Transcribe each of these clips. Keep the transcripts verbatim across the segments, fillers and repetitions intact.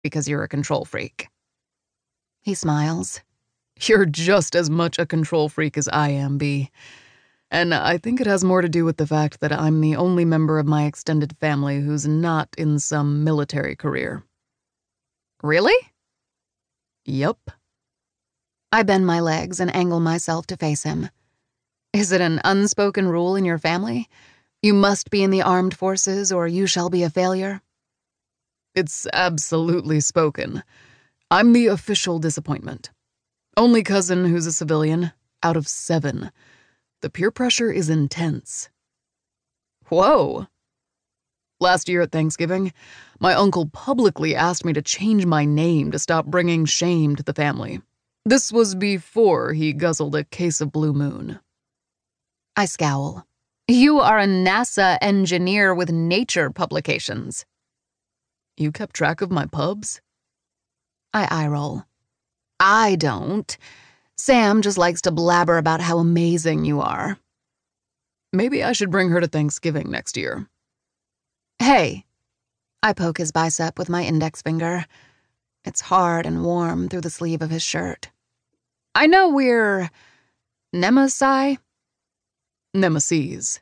because you're a control freak. He smiles. You're just as much a control freak as I am, B. And I think it has more to do with the fact that I'm the only member of my extended family who's not in some military career. Really? Yup. I bend my legs and angle myself to face him. Is it an unspoken rule in your family? You must be in the armed forces or you shall be a failure? It's absolutely spoken. I'm the official disappointment. Only cousin who's a civilian, out of seven. The peer pressure is intense. Whoa. Last year at Thanksgiving, my uncle publicly asked me to change my name to stop bringing shame to the family. This was before he guzzled a case of Blue Moon. I scowl. You are a NASA engineer with Nature publications. You kept track of my pubs? I eye roll. I don't. Sam just likes to blabber about how amazing you are. Maybe I should bring her to Thanksgiving next year. Hey. I poke his bicep with my index finger. It's hard and warm through the sleeve of his shirt. I know we're... Nemesis? Nemesis.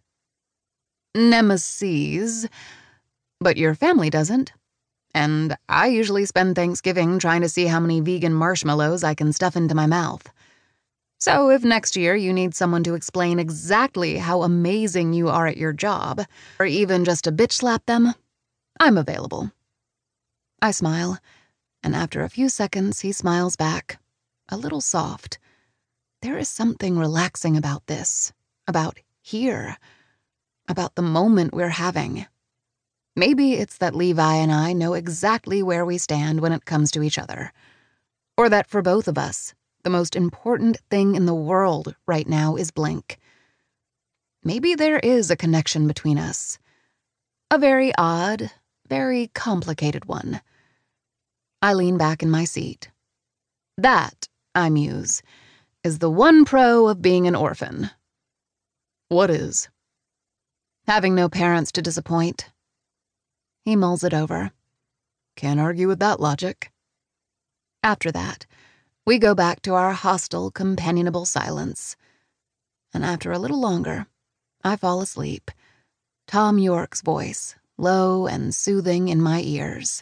Nemesis. But your family doesn't. And I usually spend Thanksgiving trying to see how many vegan marshmallows I can stuff into my mouth. So if next year you need someone to explain exactly how amazing you are at your job, or even just to bitch slap them, I'm available. I smile, and after a few seconds he smiles back, a little soft. There is something relaxing about this, about here, about the moment we're having. Maybe it's that Levi and I know exactly where we stand when it comes to each other. Or that for both of us, the most important thing in the world right now is Blink. Maybe there is a connection between us. A very odd, very complicated one. I lean back in my seat. That, I muse, is the one pro of being an orphan. What is? Having no parents to disappoint. He mulls it over. Can't argue with that logic. After that, we go back to our hostile, companionable silence. And after a little longer, I fall asleep. Tom York's voice, low and soothing in my ears.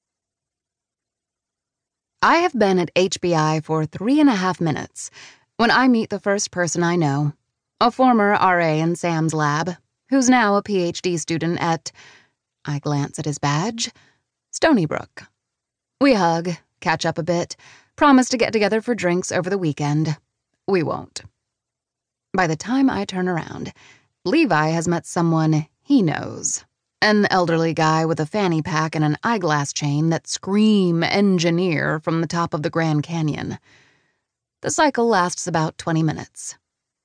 I have been at H B I for three and a half minutes when I meet the first person I know, a former R A in Sam's lab, who's now a P H D student at, I glance at his badge, Stony Brook. We hug, catch up a bit, promise to get together for drinks over the weekend. We won't. By the time I turn around, Levi has met someone he knows. An elderly guy with a fanny pack and an eyeglass chain that scream engineer from the top of the Grand Canyon. The cycle lasts about twenty minutes.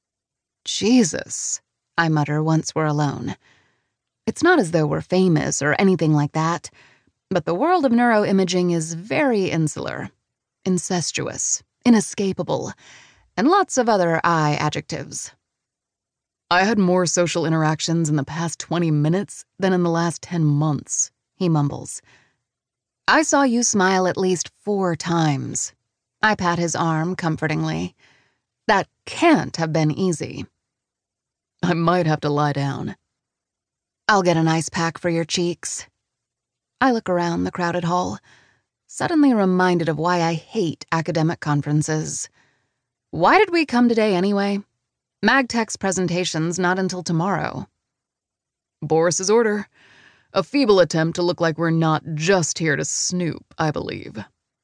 Jesus, I mutter once we're alone. It's not as though we're famous or anything like that, but the world of neuroimaging is very insular, incestuous, inescapable, and lots of other I adjectives. I had more social interactions in the past twenty minutes than in the last ten months, he mumbles. I saw you smile at least four times. I pat his arm comfortingly. That can't have been easy. I might have to lie down. I'll get an ice pack for your cheeks. I look around the crowded hall, suddenly reminded of why I hate academic conferences. Why did we come today anyway? MagTech's presentation's not until tomorrow. Boris's order. A feeble attempt to look like we're not just here to snoop, I believe.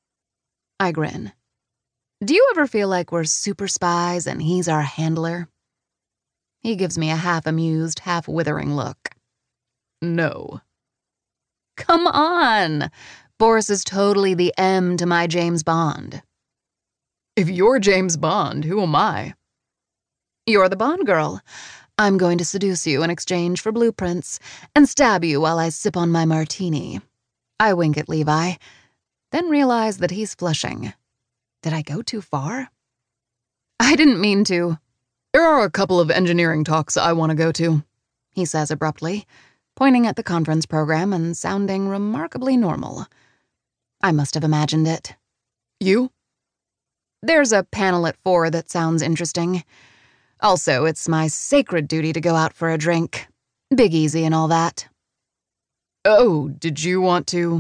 I grin. Do you ever feel like we're super spies and he's our handler? He gives me a half-amused, half-withering look. No. Come on! Boris is totally the M to my James Bond. If you're James Bond, who am I? You're the Bond girl. I'm going to seduce you in exchange for blueprints and stab you while I sip on my martini. I wink at Levi, then realize that he's flushing. Did I go too far? I didn't mean to. There are a couple of engineering talks I want to go to, he says abruptly, pointing at the conference program and sounding remarkably normal. I must have imagined it. You? There's a panel at four that sounds interesting. Also, it's my sacred duty to go out for a drink. Big Easy and all that. Oh, did you want to?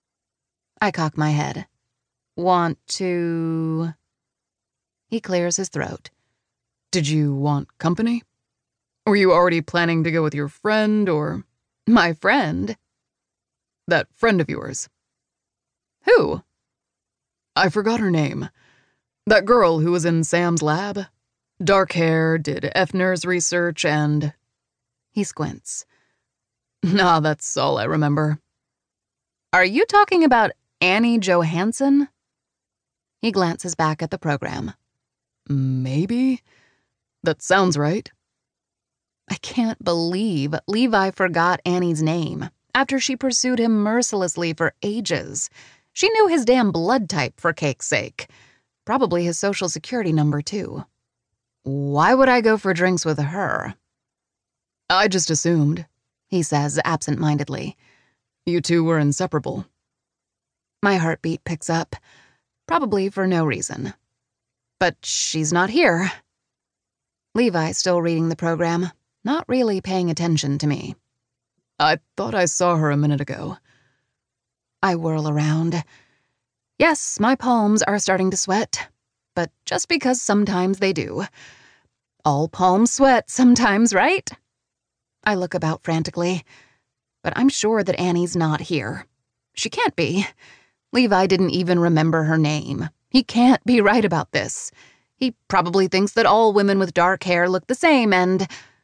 I cock my head. Want to... He clears his throat. Did you want company? Were you already planning to go with your friend, or... My friend? That friend of yours. Who? I forgot her name. That girl who was in Sam's lab. Dark hair, did F N E R S research, and... He squints. Nah, that's all I remember. Are you talking about Annie Johansson? He glances back at the program. Maybe? That sounds right. I can't believe Levi forgot Annie's name after she pursued him mercilessly for ages. She knew his damn blood type, for cake's sake. Probably his social security number, too. Why would I go for drinks with her? I just assumed, he says absent-mindedly. You two were inseparable. My heartbeat picks up, probably for no reason. But she's not here. Levi's still reading the program, not really paying attention to me. I thought I saw her a minute ago. I whirl around. Yes, my palms are starting to sweat, but just because sometimes they do. All palms sweat sometimes, right? I look about frantically, but I'm sure that Annie's not here. She can't be. Levi didn't even remember her name. He can't be right about this. He probably thinks that all women with dark hair look the same and...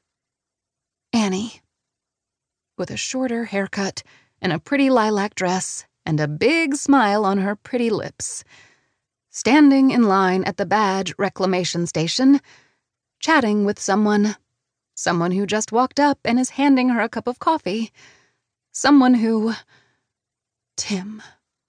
Annie. With a shorter haircut and a pretty lilac dress and a big smile on her pretty lips. Standing in line at the badge reclamation station, chatting with someone. Someone who just walked up and is handing her a cup of coffee. Someone who... Tim.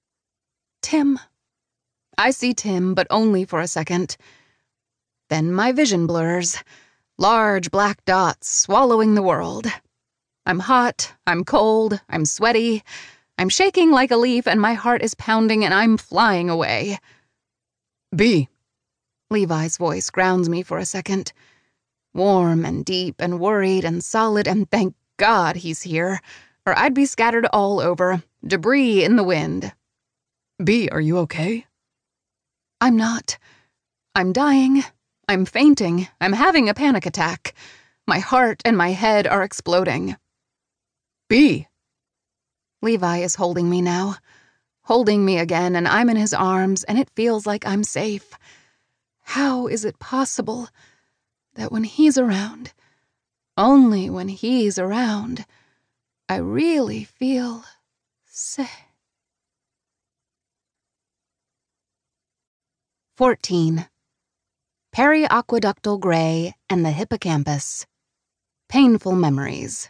Tim. I see Tim, but only for a second. Then my vision blurs. Large black dots swallowing the world. I'm hot, I'm cold, I'm sweaty. I'm shaking like a leaf and my heart is pounding and I'm flying away. B. Levi's voice grounds me for a second. Warm and deep and worried and solid, and thank God he's here, or I'd be scattered all over, debris in the wind. B, are you okay? I'm not. I'm dying. I'm fainting. I'm having a panic attack. My heart and my head are exploding. B. Levi is holding me now. Holding me again, and I'm in his arms, and it feels like I'm safe. How is it possible that when he's around, only when he's around, I really feel safe? fourteen. Periaqueductal gray and the hippocampus. Painful memories.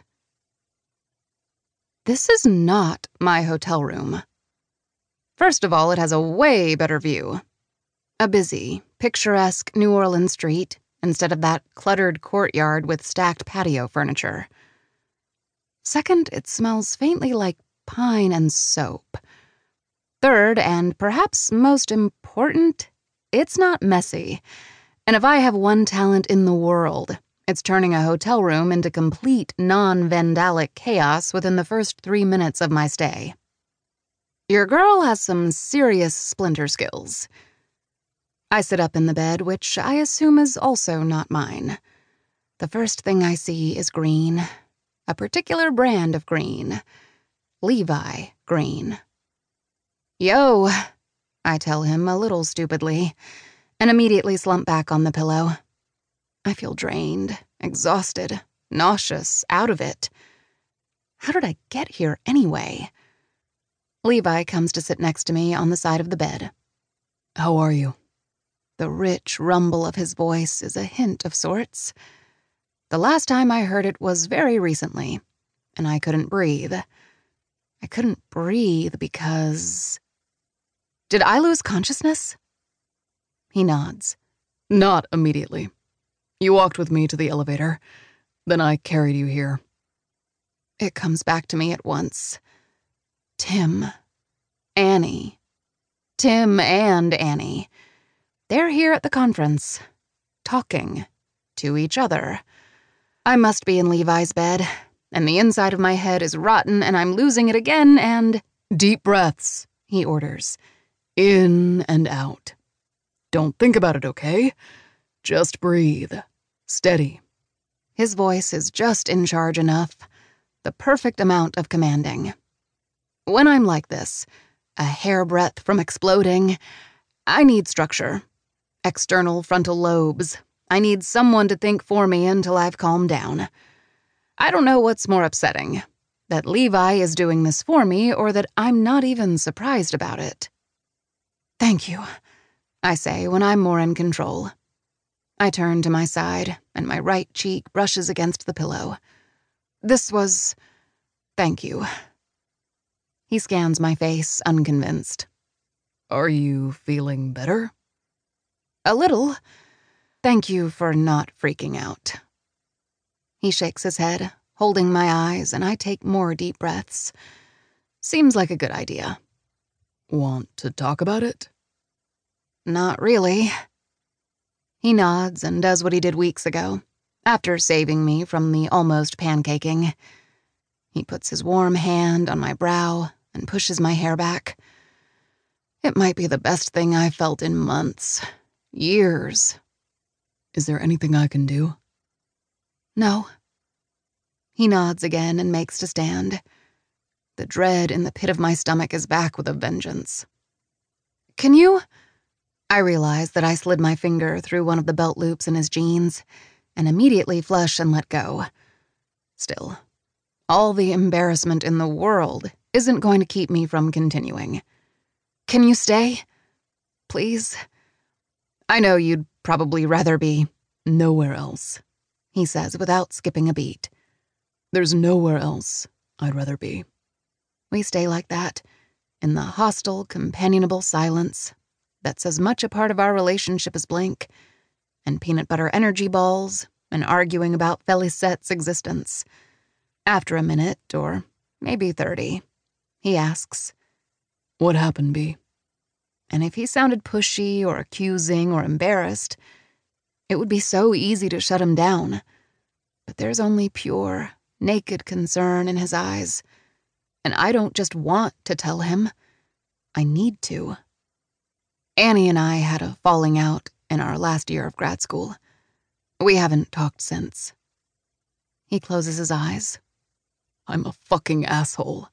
This is not my hotel room. First of all, it has a way better view. A busy, picturesque New Orleans street instead of that cluttered courtyard with stacked patio furniture. Second, it smells faintly like pine and soap. Third, and perhaps most important, it's not messy. And if I have one talent in the world, it's turning a hotel room into complete non-vandalic chaos within the first three minutes of my stay. Your girl has some serious splinter skills. I sit up in the bed, which I assume is also not mine. The first thing I see is green. A particular brand of green. Levi green. Yo, I tell him a little stupidly, and immediately slump back on the pillow. I feel drained, exhausted, nauseous, out of it. How did I get here anyway? Levi comes to sit next to me on the side of the bed. How are you? The rich rumble of his voice is a hint of sorts. The last time I heard it was very recently, and I couldn't breathe. I couldn't breathe because... Did I lose consciousness? He nods. Not immediately. You walked with me to the elevator. Then I carried you here. It comes back to me at once. Tim. Annie. Tim and Annie. They're here at the conference, talking to each other. I must be in Levi's bed, and the inside of my head is rotten, and I'm losing it again, and... Deep breaths, he orders. In and out. Don't think about it, okay? Just breathe. Steady. His voice is just in charge enough, the perfect amount of commanding. When I'm like this, a hairbreadth from exploding, I need structure. External frontal lobes. I need someone to think for me until I've calmed down. I don't know what's more upsetting, that Levi is doing this for me or that I'm not even surprised about it. Thank you, I say when I'm more in control. I turn to my side, and my right cheek brushes against the pillow. This was... thank you. He scans my face, unconvinced. Are you feeling better? A little. Thank you for not freaking out. He shakes his head, holding my eyes, and I take more deep breaths. Seems like a good idea. Want to talk about it? Not really. He nods and does what he did weeks ago, after saving me from the almost pancaking. He puts his warm hand on my brow and pushes my hair back. It might be the best thing I've felt in months. Years. Is there anything I can do? No. He nods again and makes to stand. The dread in the pit of my stomach is back with a vengeance. Can you... I realize that I slid my finger through one of the belt loops in his jeans and immediately flush and let go. Still, all the embarrassment in the world isn't going to keep me from continuing. Can you stay? Please? I know you'd probably rather be nowhere else, he says without skipping a beat. There's nowhere else I'd rather be. We stay like that, in the hostile, companionable silence that's as much a part of our relationship as Blink, and peanut butter energy balls, and arguing about Felisette's existence. After a minute, or maybe thirty, he asks, What happened, B? And if he sounded pushy or accusing or embarrassed, it would be so easy to shut him down. But there's only pure, naked concern in his eyes, and I don't just want to tell him. I need to. Annie and I had a falling out in our last year of grad school. We haven't talked since. He closes his eyes. I'm a fucking asshole.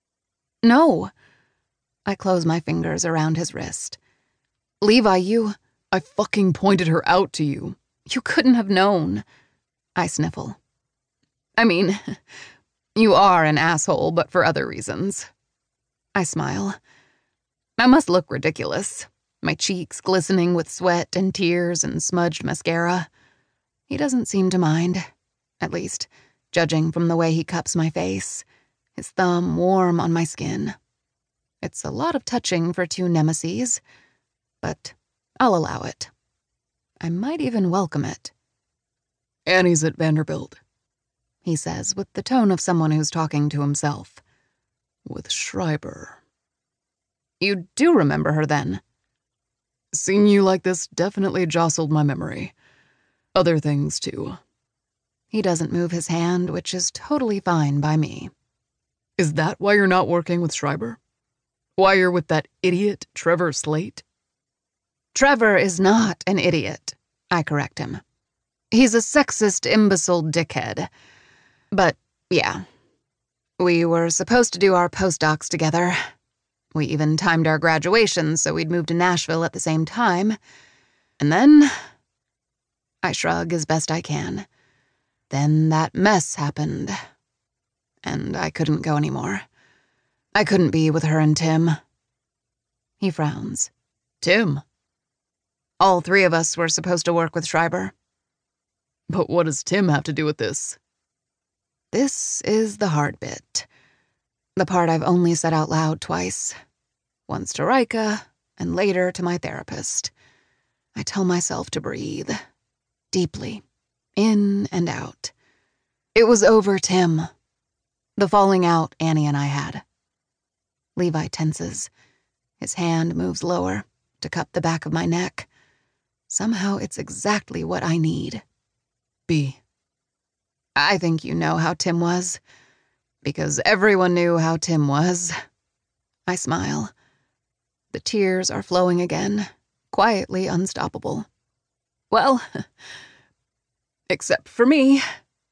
No. I close my fingers around his wrist. Levi, you... I fucking pointed her out to you. You couldn't have known. I sniffle. I mean, you are an asshole, but for other reasons. I smile. I must look ridiculous. My cheeks glistening with sweat and tears and smudged mascara. He doesn't seem to mind. At least, judging from the way he cups my face, his thumb warm on my skin. It's a lot of touching for two nemeses, but I'll allow it. I might even welcome it. Annie's at Vanderbilt, he says with the tone of someone who's talking to himself. With Schreiber. You do remember her then? Seeing you like this definitely jostled my memory. Other things, too. He doesn't move his hand, which is totally fine by me. Is that why you're not working with Schreiber? Why you're with that idiot, Trevor Slate? Trevor is not an idiot, I correct him. He's a sexist, imbecile dickhead. But, yeah. We were supposed to do our postdocs together. We even timed our graduation so we'd move to Nashville at the same time. And then... I shrug as best I can. Then that mess happened. And I couldn't go anymore. I couldn't be with her and Tim. He frowns. Tim? All three of us were supposed to work with Schreiber. But what does Tim have to do with this? This is the hard bit. The part I've only said out loud twice. Once to Rika, and later to my therapist. I tell myself to breathe. Deeply. In and out. It was over Tim. The falling out Annie and I had. Levi tenses. His hand moves lower to cup the back of my neck. Somehow it's exactly what I need. B. I think you know how Tim was, because everyone knew how Tim was. I smile. The tears are flowing again, quietly unstoppable. Well, except for me.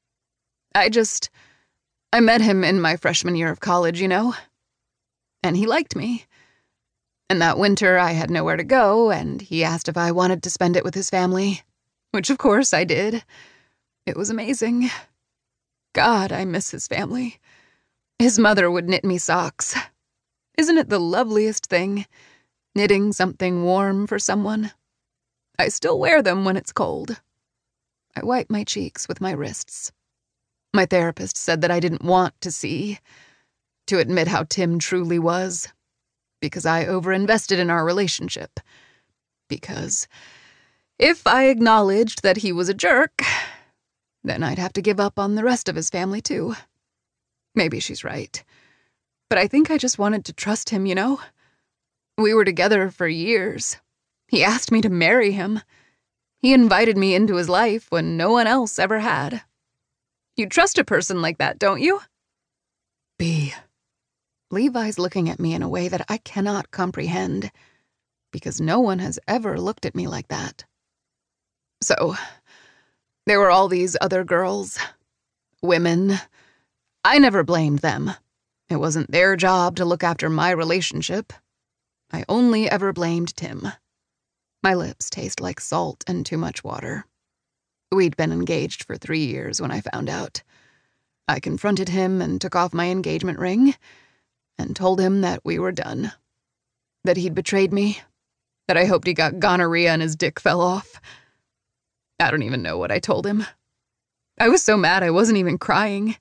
I just... I met him in my freshman year of college, you know? And he liked me. And that winter I had nowhere to go, and he asked if I wanted to spend it with his family, which of course I did. It was amazing. God, I miss his family. His mother would knit me socks. Isn't it the loveliest thing, knitting something warm for someone? I still wear them when it's cold. I wipe my cheeks with my wrists. My therapist said that I didn't want to see, to admit how Tim truly was, because I overinvested in our relationship. Because if I acknowledged that he was a jerk, then I'd have to give up on the rest of his family too. Maybe she's right. But I think I just wanted to trust him, you know? We were together for years. He asked me to marry him. He invited me into his life when no one else ever had. You trust a person like that, don't you? B. Levi's looking at me in a way that I cannot comprehend, because no one has ever looked at me like that. So, there were all these other girls, women. I never blamed them. It wasn't their job to look after my relationship. I only ever blamed Tim. My lips taste like salt and too much water. We'd been engaged for three years when I found out. I confronted him and took off my engagement ring and told him that we were done. That he'd betrayed me. That I hoped he got gonorrhea and his dick fell off. I don't even know what I told him. I was so mad I wasn't even crying.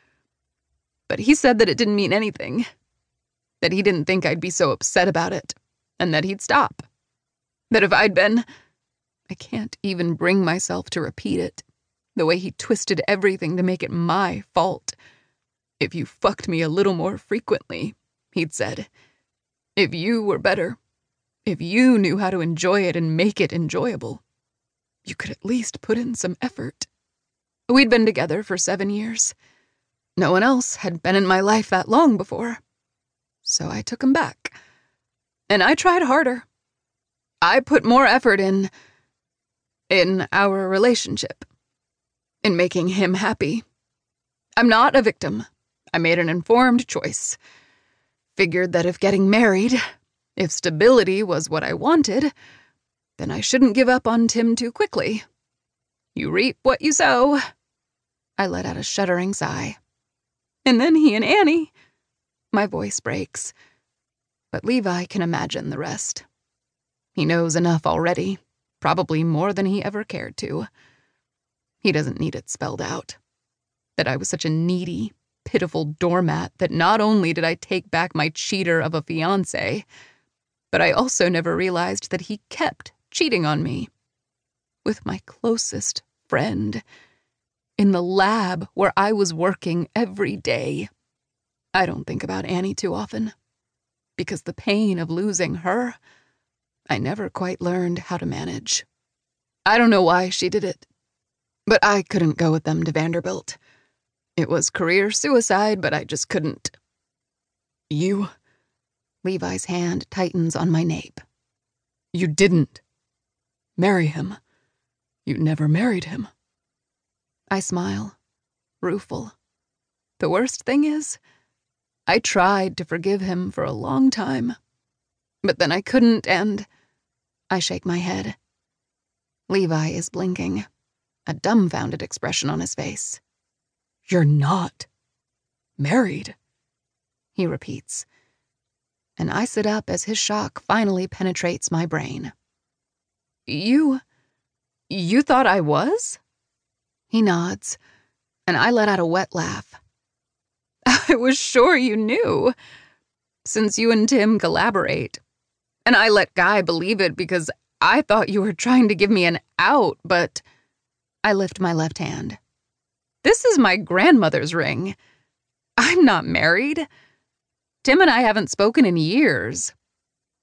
But he said that it didn't mean anything. That he didn't think I'd be so upset about it, and that he'd stop. That if I'd been... I can't even bring myself to repeat it. The way he twisted everything to make it my fault. If you fucked me a little more frequently, he'd said. If you were better. If you knew how to enjoy it and make it enjoyable. You could at least put in some effort. We'd been together for seven years. No one else had been in my life that long before. So I took him back. And I tried harder. I put more effort in... in our relationship. In making him happy. I'm not a victim. I made an informed choice. Figured that if getting married, if stability was what I wanted, then I shouldn't give up on Tim too quickly. You reap what you sow. I let out a shuddering sigh. And then he and Annie... My voice breaks. But Levi can imagine the rest. He knows enough already, probably more than he ever cared to. He doesn't need it spelled out. That I was such a needy, pitiful doormat that not only did I take back my cheater of a fiancé, but I also never realized that he kept cheating on me. With my closest friend. In the lab where I was working every day. I don't think about Annie too often. Because the pain of losing her, I never quite learned how to manage. I don't know why she did it. But I couldn't go with them to Vanderbilt. It was career suicide, but I just couldn't. You? Levi's hand tightens on my nape. You didn't marry him. You never married him. I smile, rueful. The worst thing is, I tried to forgive him for a long time. But then I couldn't, and I shake my head. Levi is blinking, a dumbfounded expression on his face. You're not married, he repeats. And I sit up as his shock finally penetrates my brain. You... you thought I was? He nods, and I let out a wet laugh. I was sure you knew, since you and Tim collaborate. And I let Guy believe it because I thought you were trying to give me an out, but... I lift my left hand. This is my grandmother's ring. I'm not married. Tim and I haven't spoken in years.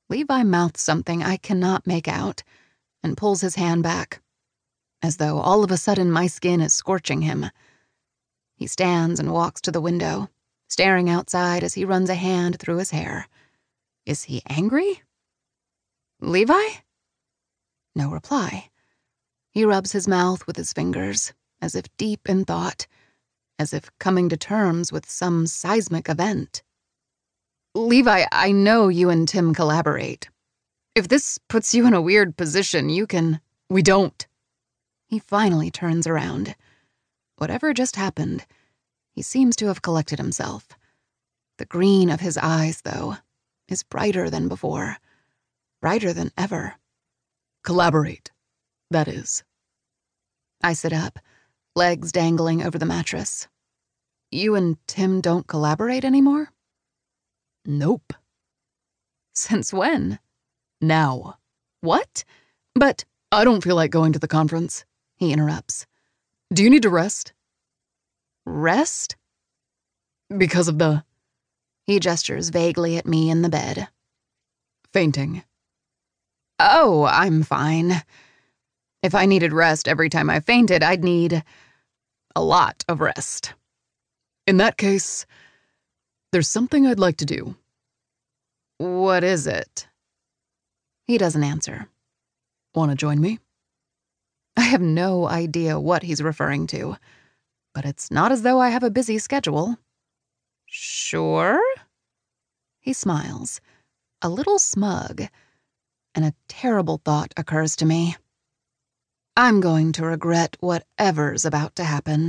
Levi mouths something I cannot make out and pulls his hand back, as though all of a sudden my skin is scorching him. He stands and walks to the window, staring outside as he runs a hand through his hair. Is he angry? Levi? No reply. He rubs his mouth with his fingers, as if deep in thought, as if coming to terms with some seismic event. Levi, I know you and Tim collaborate. If this puts you in a weird position, you can... We don't. He finally turns around. Whatever just happened, he seems to have collected himself. The green of his eyes, though, is brighter than before. Brighter than ever. Collaborate, that is. I sit up, legs dangling over the mattress. You and Tim don't collaborate anymore? Nope. Since when? Now. What? But... I don't feel like going to the conference, he interrupts. Do you need to rest? Rest? Because of the... He gestures vaguely at me in the bed. Fainting. Oh, I'm fine. If I needed rest every time I fainted, I'd need a lot of rest. In that case, there's something I'd like to do. What is it? He doesn't answer. Want to join me? I have no idea what he's referring to, but it's not as though I have a busy schedule. Sure? He smiles, a little smug, and a terrible thought occurs to me. I'm going to regret whatever's about to happen.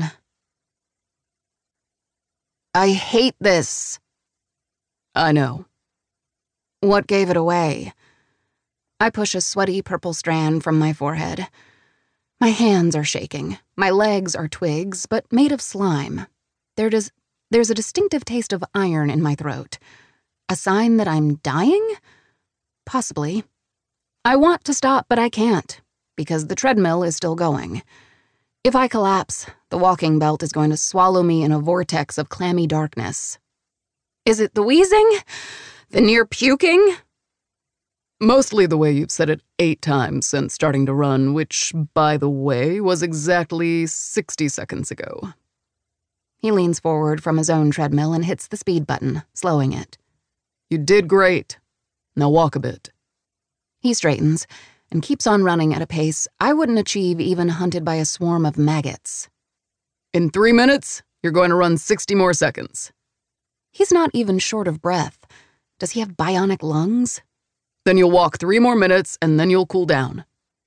I hate this. I know. What gave it away? I push a sweaty purple strand from my forehead. My hands are shaking. My legs are twigs, but made of slime. There does, there's a distinctive taste of iron in my throat. A sign that I'm dying? Possibly. I want to stop, but I can't, because the treadmill is still going. If I collapse, the walking belt is going to swallow me in a vortex of clammy darkness. Is it the wheezing? The near puking? Mostly the way you've said it eight times since starting to run, which, by the way, was exactly sixty seconds ago. He leans forward from his own treadmill and hits the speed button, slowing it. You did great. Now walk a bit. He straightens and keeps on running at a pace I wouldn't achieve even hunted by a swarm of maggots. In three minutes, you're going to run sixty more seconds. He's not even short of breath. Does he have bionic lungs? Then you'll walk three more minutes, and then you'll cool down.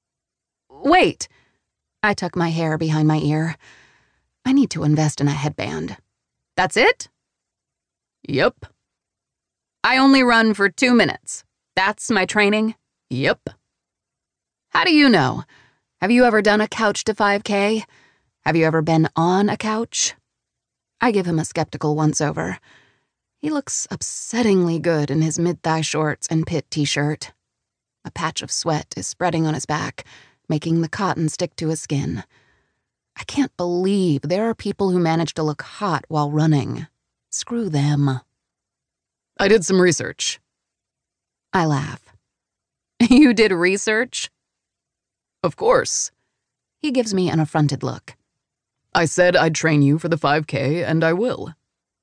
Wait. I tuck my hair behind my ear. I need to invest in a headband. That's it? Yep. I only run for two minutes. That's my training? Yep. How do you know? Have you ever done a couch to five K? Have you ever been on a couch? I give him a skeptical once-over. He looks upsettingly good in his mid-thigh shorts and pit t-shirt. A patch of sweat is spreading on his back, making the cotton stick to his skin. I can't believe there are people who manage to look hot while running. Screw them. I did some research. I laugh. You did research? Of course. He gives me an affronted look. I said I'd train you for the five K, and I will.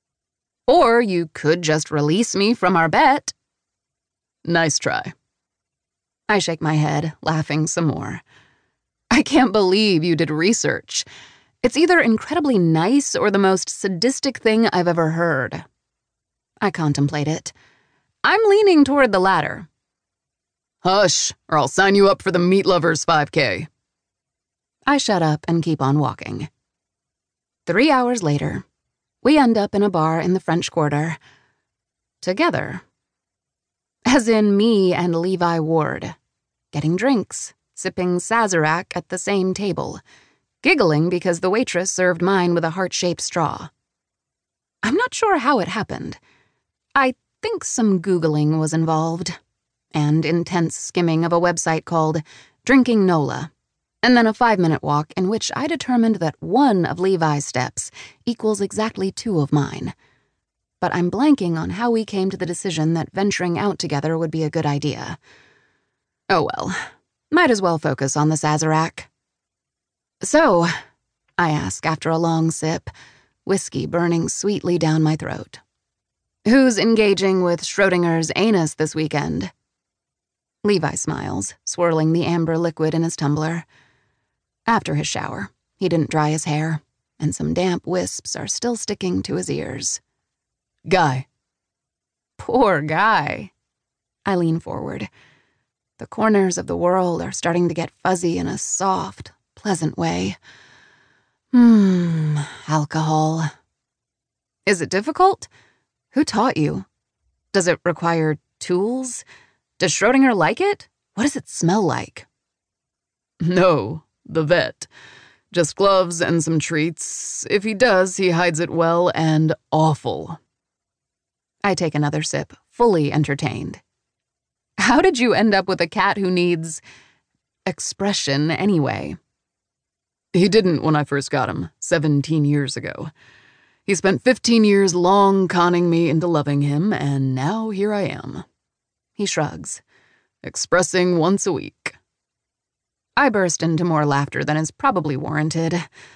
Or you could just release me from our bet. Nice try. I shake my head, laughing some more. I can't believe you did research. It's either incredibly nice or the most sadistic thing I've ever heard. I contemplate it. I'm leaning toward the latter. Hush, or I'll sign you up for the Meat Lovers five K. I shut up and keep on walking. Three hours later, we end up in a bar in the French Quarter. Together. As in me and Levi Ward. Getting drinks, sipping Sazerac at the same table, giggling because the waitress served mine with a heart-shaped straw. I'm not sure how it happened. I think some Googling was involved, and intense skimming of a website called Drinking Nola, and then a five-minute walk in which I determined that one of Levi's steps equals exactly two of mine. but I'm blanking on how we came to the decision that venturing out together would be a good idea. Oh well, might as well focus on the Sazerac. So, I ask after a long sip, whiskey burning sweetly down my throat. Who's engaging with Schrodinger's anus this weekend? Levi smiles, swirling the amber liquid in his tumbler. After his shower, he didn't dry his hair, and some damp wisps are still sticking to his ears. Guy. Poor Guy. I lean forward. The corners of the world are starting to get fuzzy in a soft, pleasant way. Hmm, alcohol. Is it difficult? Who taught you? Does it require tools? Does Schrodinger like it? What does it smell like? No, the vet. Just gloves and some treats. If he does, he hides it well and awful. I take another sip, fully entertained. How did you end up with a cat who needs expression anyway? He didn't when I first got him, seventeen years ago. He spent fifteen years long conning me into loving him, and now here I am. He shrugs. Expressing once a week. I burst into more laughter than is probably warranted.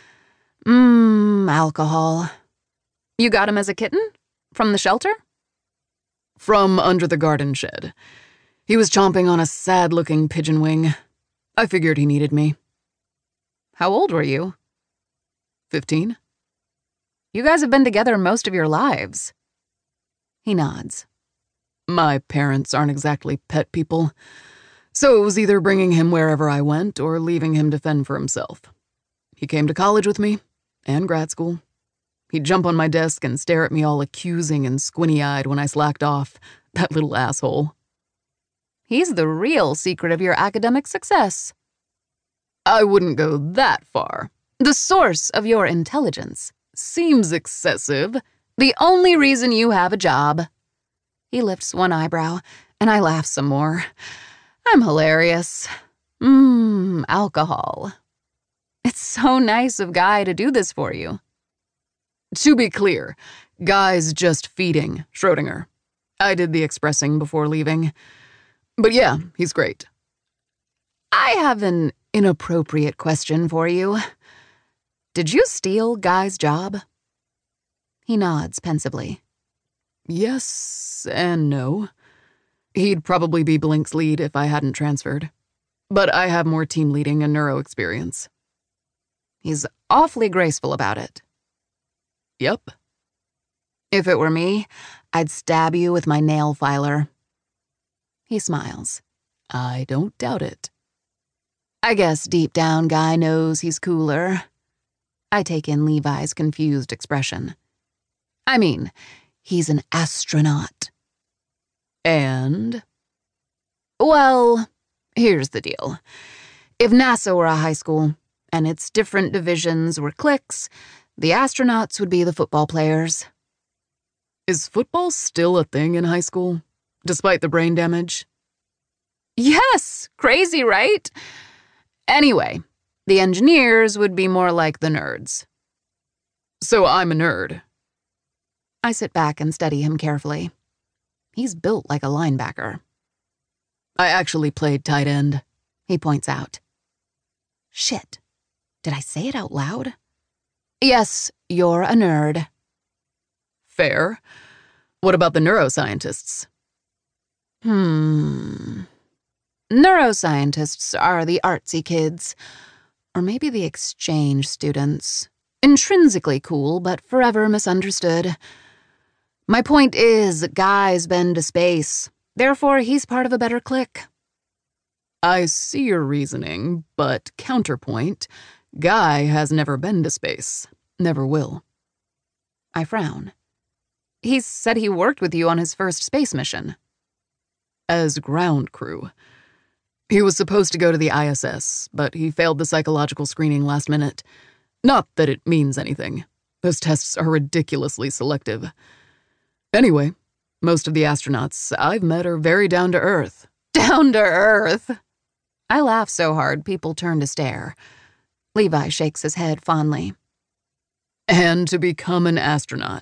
Mmm, alcohol. You got him as a kitten? From the shelter? From under the garden shed. He was chomping on a sad-looking pigeon wing. I figured he needed me. How old were you? Fifteen. You guys have been together most of your lives. He nods. My parents aren't exactly pet people, so it was either bringing him wherever I went or leaving him to fend for himself. He came to college with me, and grad school. He'd jump on my desk and stare at me all accusing and squinty-eyed when I slacked off. That little asshole. He's the real secret of your academic success. I wouldn't go that far. The source of your intelligence. Seems excessive. The only reason you have a job. He lifts one eyebrow, and I laugh some more. I'm hilarious. Mmm, alcohol. It's so nice of Guy to do this for you. To be clear, Guy's just feeding Schrodinger. I did the expressing before leaving. But yeah, he's great. I have an inappropriate question for you. Did you steal Guy's job? He nods pensively. Yes and no. He'd probably be Blink's lead if I hadn't transferred. But I have more team leading and neuro experience. He's awfully graceful about it. Yep. If it were me, I'd stab you with my nail filer. He smiles. I don't doubt it. I guess deep down Guy knows he's cooler. I take in Levi's confused expression. I mean, he's an astronaut. And? Well, here's the deal. If NASA were a high school, and its different divisions were cliques, the astronauts would be the football players. Is football still a thing in high school, despite the brain damage? Yes! Crazy, right? Anyway, the engineers would be more like the nerds. So I'm a nerd. I sit back and study him carefully. He's built like a linebacker. I actually played tight end, he points out. Shit. Did I say it out loud? Yes, you're a nerd. Fair. What about the neuroscientists? Hmm. Neuroscientists are the artsy kids. Or maybe the exchange students. Intrinsically cool, but forever misunderstood. My point is, Guy's been to space. Therefore, he's part of a better clique. I see your reasoning, but counterpoint, Guy has never been to space. Never will. I frown. He said he worked with you on his first space mission. As ground crew. He was supposed to go to the I S S, but he failed the psychological screening last minute. Not that it means anything. Those tests are ridiculously selective. Anyway, most of the astronauts I've met are very down to earth. Down to earth? I laugh so hard people turn to stare. Levi shakes his head fondly. And to become an astronaut,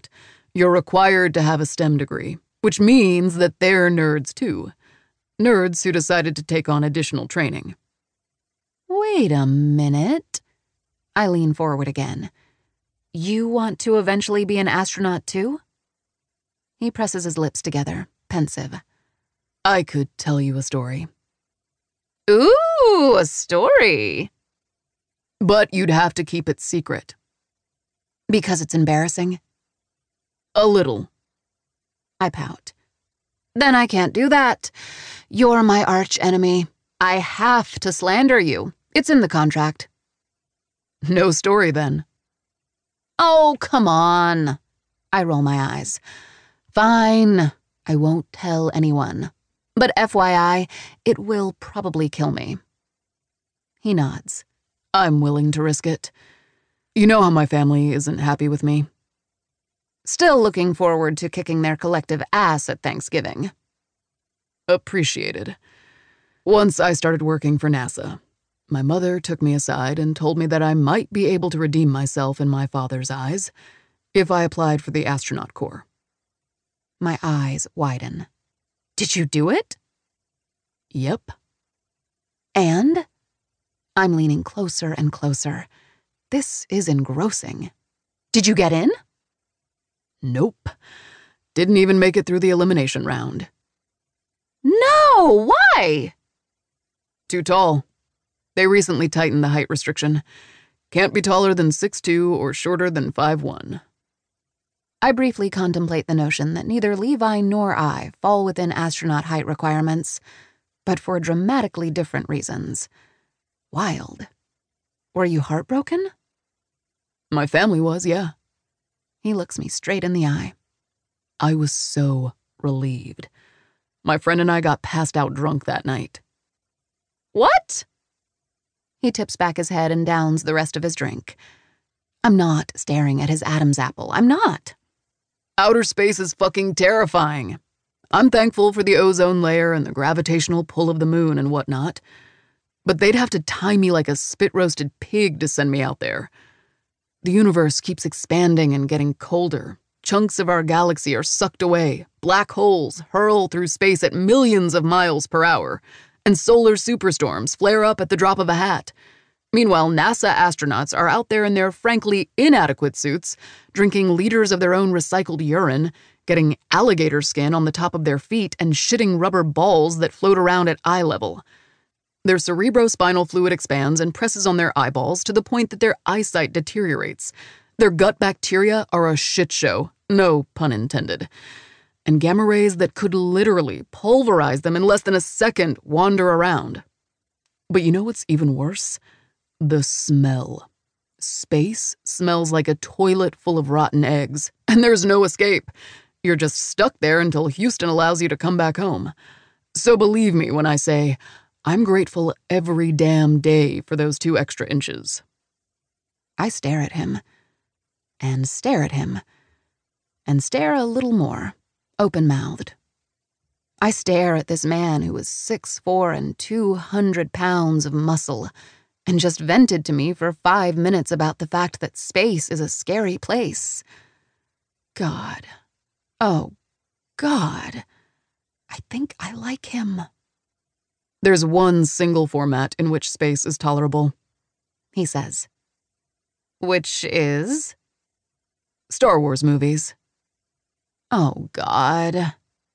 You're required to have a STEM degree, which means that they're nerds too. Nerds who decided to take on additional training. Wait a minute. I lean forward again. You want to eventually be an astronaut too? He presses his lips together, pensive. I could tell you a story. Ooh, a story. But you'd have to keep it secret. Because it's embarrassing? A little. I pout. Then I can't do that. You're my arch enemy. I have to slander you. It's in the contract. No story, then. Oh, come on. I roll my eyes. Fine. I won't tell anyone. But F Y I, it will probably kill me. He nods. I'm willing to risk it. You know how my family isn't happy with me. Still looking forward to kicking their collective ass at Thanksgiving. Appreciated. Once I started working for NASA, my mother took me aside and told me that I might be able to redeem myself in my father's eyes if I applied for the astronaut corps. My eyes widen. Did you do it? Yep. And? I'm leaning closer and closer. This is engrossing. Did you get in? Nope. Didn't even make it through the elimination round. No! Why? Too tall. They recently tightened the height restriction. Can't be taller than six two or shorter than five one. I briefly contemplate the notion that neither Levi nor I fall within astronaut height requirements, but for dramatically different reasons. Wild. Were you heartbroken? My family was, yeah. He looks me straight in the eye. I was so relieved. My friend and I got passed out drunk that night. What? He tips back his head and downs the rest of his drink. I'm not staring at his Adam's apple. I'm not. Outer space is fucking terrifying. I'm thankful for the ozone layer and the gravitational pull of the moon and whatnot. But they'd have to tie me like a spit-roasted pig to send me out there. The universe keeps expanding and getting colder. Chunks of our galaxy are sucked away. Black holes hurl through space at millions of miles per hour. And solar superstorms flare up at the drop of a hat. Meanwhile, NASA astronauts are out there in their frankly inadequate suits, drinking liters of their own recycled urine, getting alligator skin on the top of their feet, and shitting rubber balls that float around at eye level. Their cerebrospinal fluid expands and presses on their eyeballs to the point that their eyesight deteriorates. Their gut bacteria are a shit show, no pun intended. And gamma rays that could literally pulverize them in less than a second wander around. But you know what's even worse? The smell. Space smells like a toilet full of rotten eggs, and there's no escape. You're just stuck there until Houston allows you to come back home. So believe me when I say, I'm grateful every damn day for those two extra inches. I stare at him, and stare at him, and stare a little more, open-mouthed. I stare at this man who is six foot four and two hundred pounds of muscle, and just vented to me for five minutes about the fact that space is a scary place. God. Oh, God. I think I like him. There's one single format in which space is tolerable, he says. Which is? Star Wars movies. Oh, God.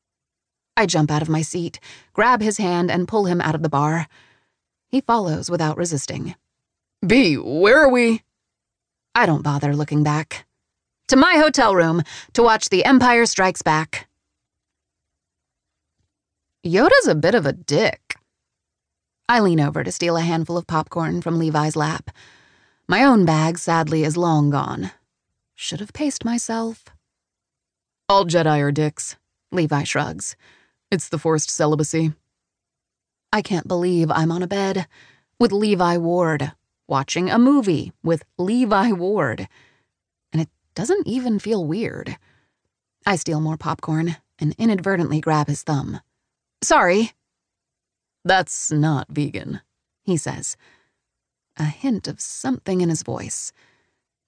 I jump out of my seat, grab his hand, and pull him out of the bar. He follows without resisting. B, where are we? I don't bother looking back. To my hotel room to watch The Empire Strikes Back. Yoda's a bit of a dick. I lean over to steal a handful of popcorn from Levi's lap. My own bag, sadly, is long gone. Should have paced myself. All Jedi are dicks, Levi shrugs. It's the forced celibacy. I can't believe I'm on a bed with Levi Ward, watching a movie with Levi Ward. And it doesn't even feel weird. I steal more popcorn and inadvertently grab his thumb. Sorry. That's not vegan, he says. A hint of something in his voice.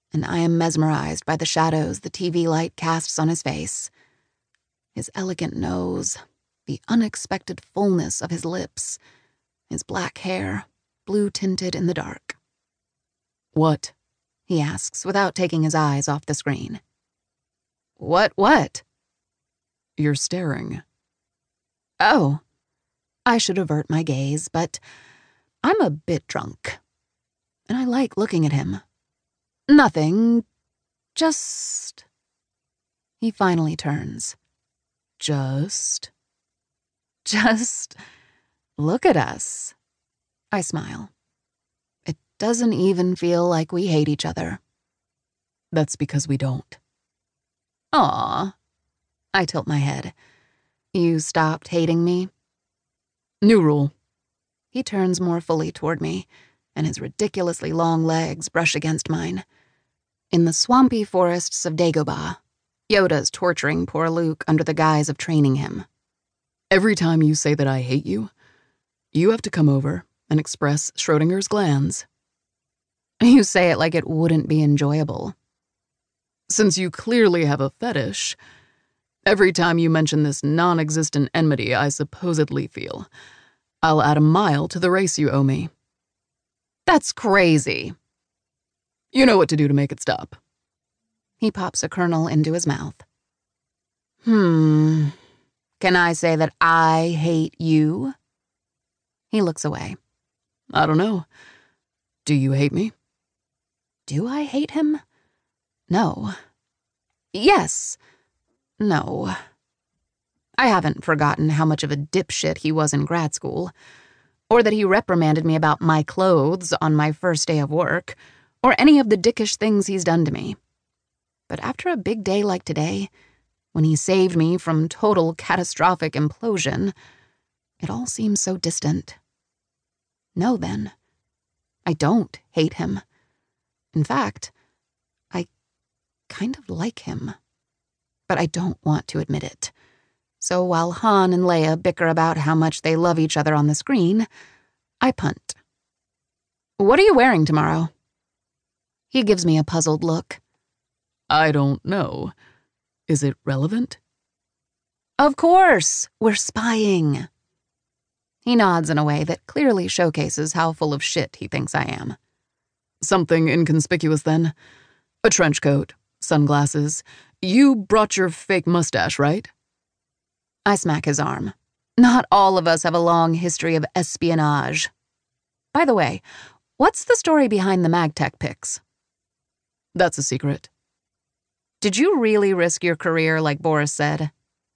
and I am mesmerized by the shadows the T V light casts on his face. His elegant nose, the unexpected fullness of his lips, his black hair, blue-tinted in the dark. What? He asks without taking his eyes off the screen. What, what? You're staring. Oh. I should avert my gaze, but I'm a bit drunk. And I like looking at him. Nothing. Just... He finally turns. Just? Just look at us. I smile. It doesn't even feel like we hate each other. That's because we don't. Aw. I tilt my head. You stopped hating me? New rule. He turns more fully toward me, and his ridiculously long legs brush against mine. In the swampy forests of Dagobah, Yoda's torturing poor Luke under the guise of training him. Every time you say that I hate you, you have to come over and express Schrodinger's glands. You say it like it wouldn't be enjoyable. Since you clearly have a fetish, every time you mention this non-existent enmity I supposedly feel, I'll add a mile to the race you owe me. That's crazy. You know what to do to make it stop. He pops a kernel into his mouth. Hmm. Can I say that I hate you? He looks away. I don't know. Do you hate me? Do I hate him? No. Yes. No. I haven't forgotten how much of a dipshit he was in grad school, or that he reprimanded me about my clothes on my first day of work, or any of the dickish things he's done to me. But after a big day like today, when he saved me from total catastrophic implosion, it all seems so distant. No, then. I don't hate him. In fact, I kind of like him. But I don't want to admit it. So while Han and Leia bicker about how much they love each other on the screen, I punt. What are you wearing tomorrow? He gives me a puzzled look. I don't know. Is it relevant? Of course, we're spying. He nods in a way that clearly showcases how full of shit he thinks I am. Something inconspicuous, then. A trench coat, sunglasses. You brought your fake mustache, right? I smack his arm. Not all of us have a long history of espionage. By the way, what's the story behind the MagTech pics? That's a secret. Did you really risk your career like Boris said?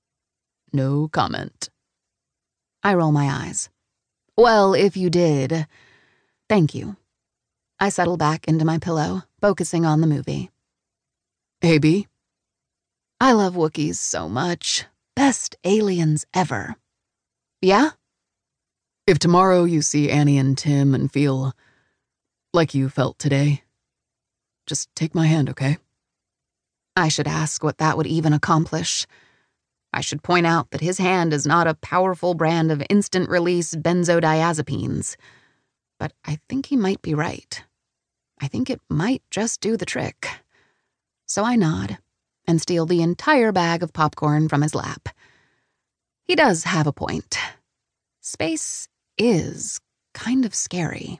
No comment. I roll my eyes. Well, if you did, thank you. I settle back into my pillow, focusing on the movie. Hey, B. I love Wookiees so much. Best aliens ever. Yeah? If tomorrow you see Annie and Tim and feel like you felt today, just take my hand, okay? I should ask what that would even accomplish. I should point out that his hand is not a powerful brand of instant-release benzodiazepines. But I think he might be right. I think it might just do the trick. So I nod and steal the entire bag of popcorn from his lap. He does have a point. Space is kind of scary.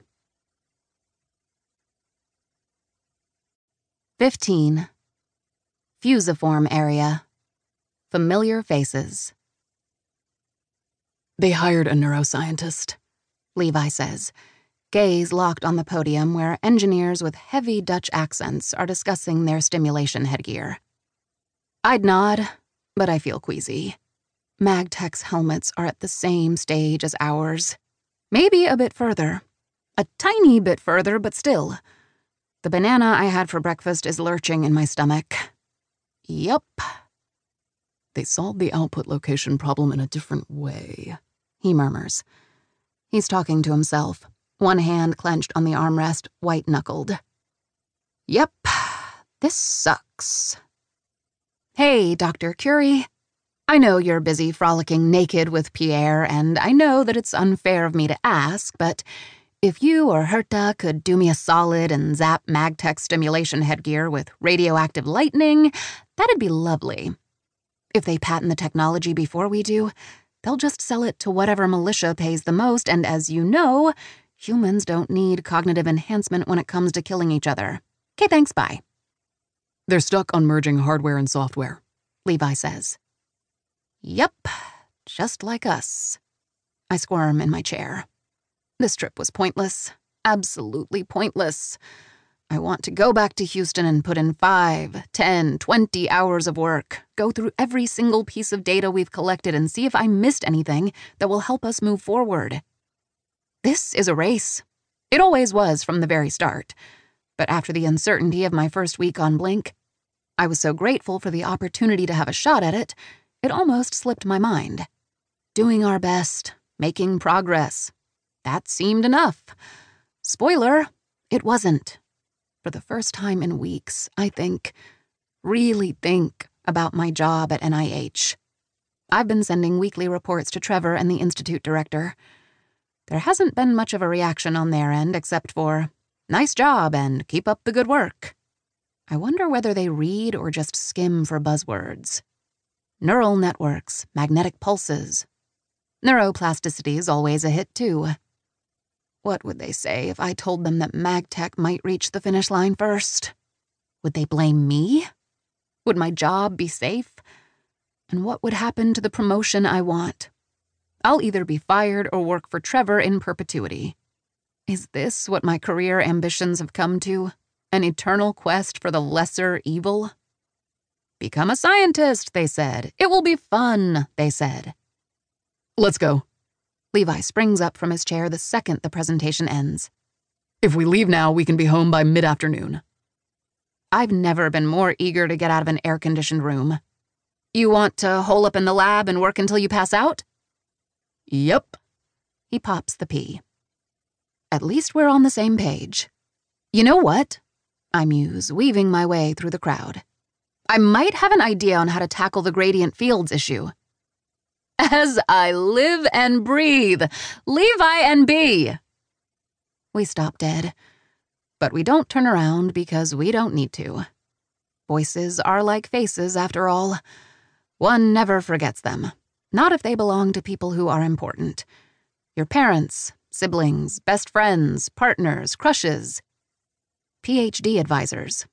Fifteen. Fusiform area. Familiar faces. They hired a neuroscientist, Levi says, gaze locked on the podium where engineers with heavy Dutch accents are discussing their stimulation headgear. I'd nod, but I feel queasy. MagTech's helmets are at the same stage as ours. Maybe a bit further. A tiny bit further, but still. The banana I had for breakfast is lurching in my stomach. Yup. They solved the output location problem in a different way, he murmurs. He's talking to himself, one hand clenched on the armrest, white-knuckled. Yep, this sucks. Hey, Doctor Curie. I know you're busy frolicking naked with Pierre, and I know that it's unfair of me to ask, but If you or Herta could do me a solid and zap MagTech stimulation headgear with radioactive lightning, that'd be lovely. If they patent the technology before we do, they'll just sell it to whatever militia pays the most, and as you know, humans don't need cognitive enhancement when it comes to killing each other. Okay, thanks, bye. They're stuck on merging hardware and software, Levi says. Yep, just like us. I squirm in my chair. This trip was pointless, absolutely pointless. I want to go back to Houston and put in five, ten, twenty hours of work, go through every single piece of data we've collected and see if I missed anything that will help us move forward. This is a race. It always was from the very start. But after the uncertainty of my first week on Blink, I was so grateful for the opportunity to have a shot at it, it almost slipped my mind. Doing our best, making progress. That seemed enough. Spoiler, it wasn't. For the first time in weeks, I think, really think about my job at N I H. I've been sending weekly reports to Trevor and the Institute director. There hasn't been much of a reaction on their end except for, nice job and keep up the good work. I wonder whether they read or just skim for buzzwords. Neural networks, magnetic pulses. Neuroplasticity is always a hit, too. What would they say if I told them that MagTech might reach the finish line first? Would they blame me? Would my job be safe? And what would happen to the promotion I want? I'll either be fired or work for Trevor in perpetuity. Is this what my career ambitions have come to? An eternal quest for the lesser evil? Become a scientist, they said. It will be fun, they said. Let's go. Levi springs up from his chair the second the presentation ends. If we leave now, we can be home by mid-afternoon. I've never been more eager to get out of an air-conditioned room. You want to hole up in the lab and work until you pass out? Yep. He pops the pea. At least we're on the same page. You know what? I muse, weaving my way through the crowd. I might have an idea on how to tackle the gradient fields issue. As I live and breathe, Levi and B. We stop dead, but we don't turn around because we don't need to. Voices are like faces, after all. One never forgets them, not if they belong to people who are important. Your parents, siblings, best friends, partners, crushes, P H D advisors.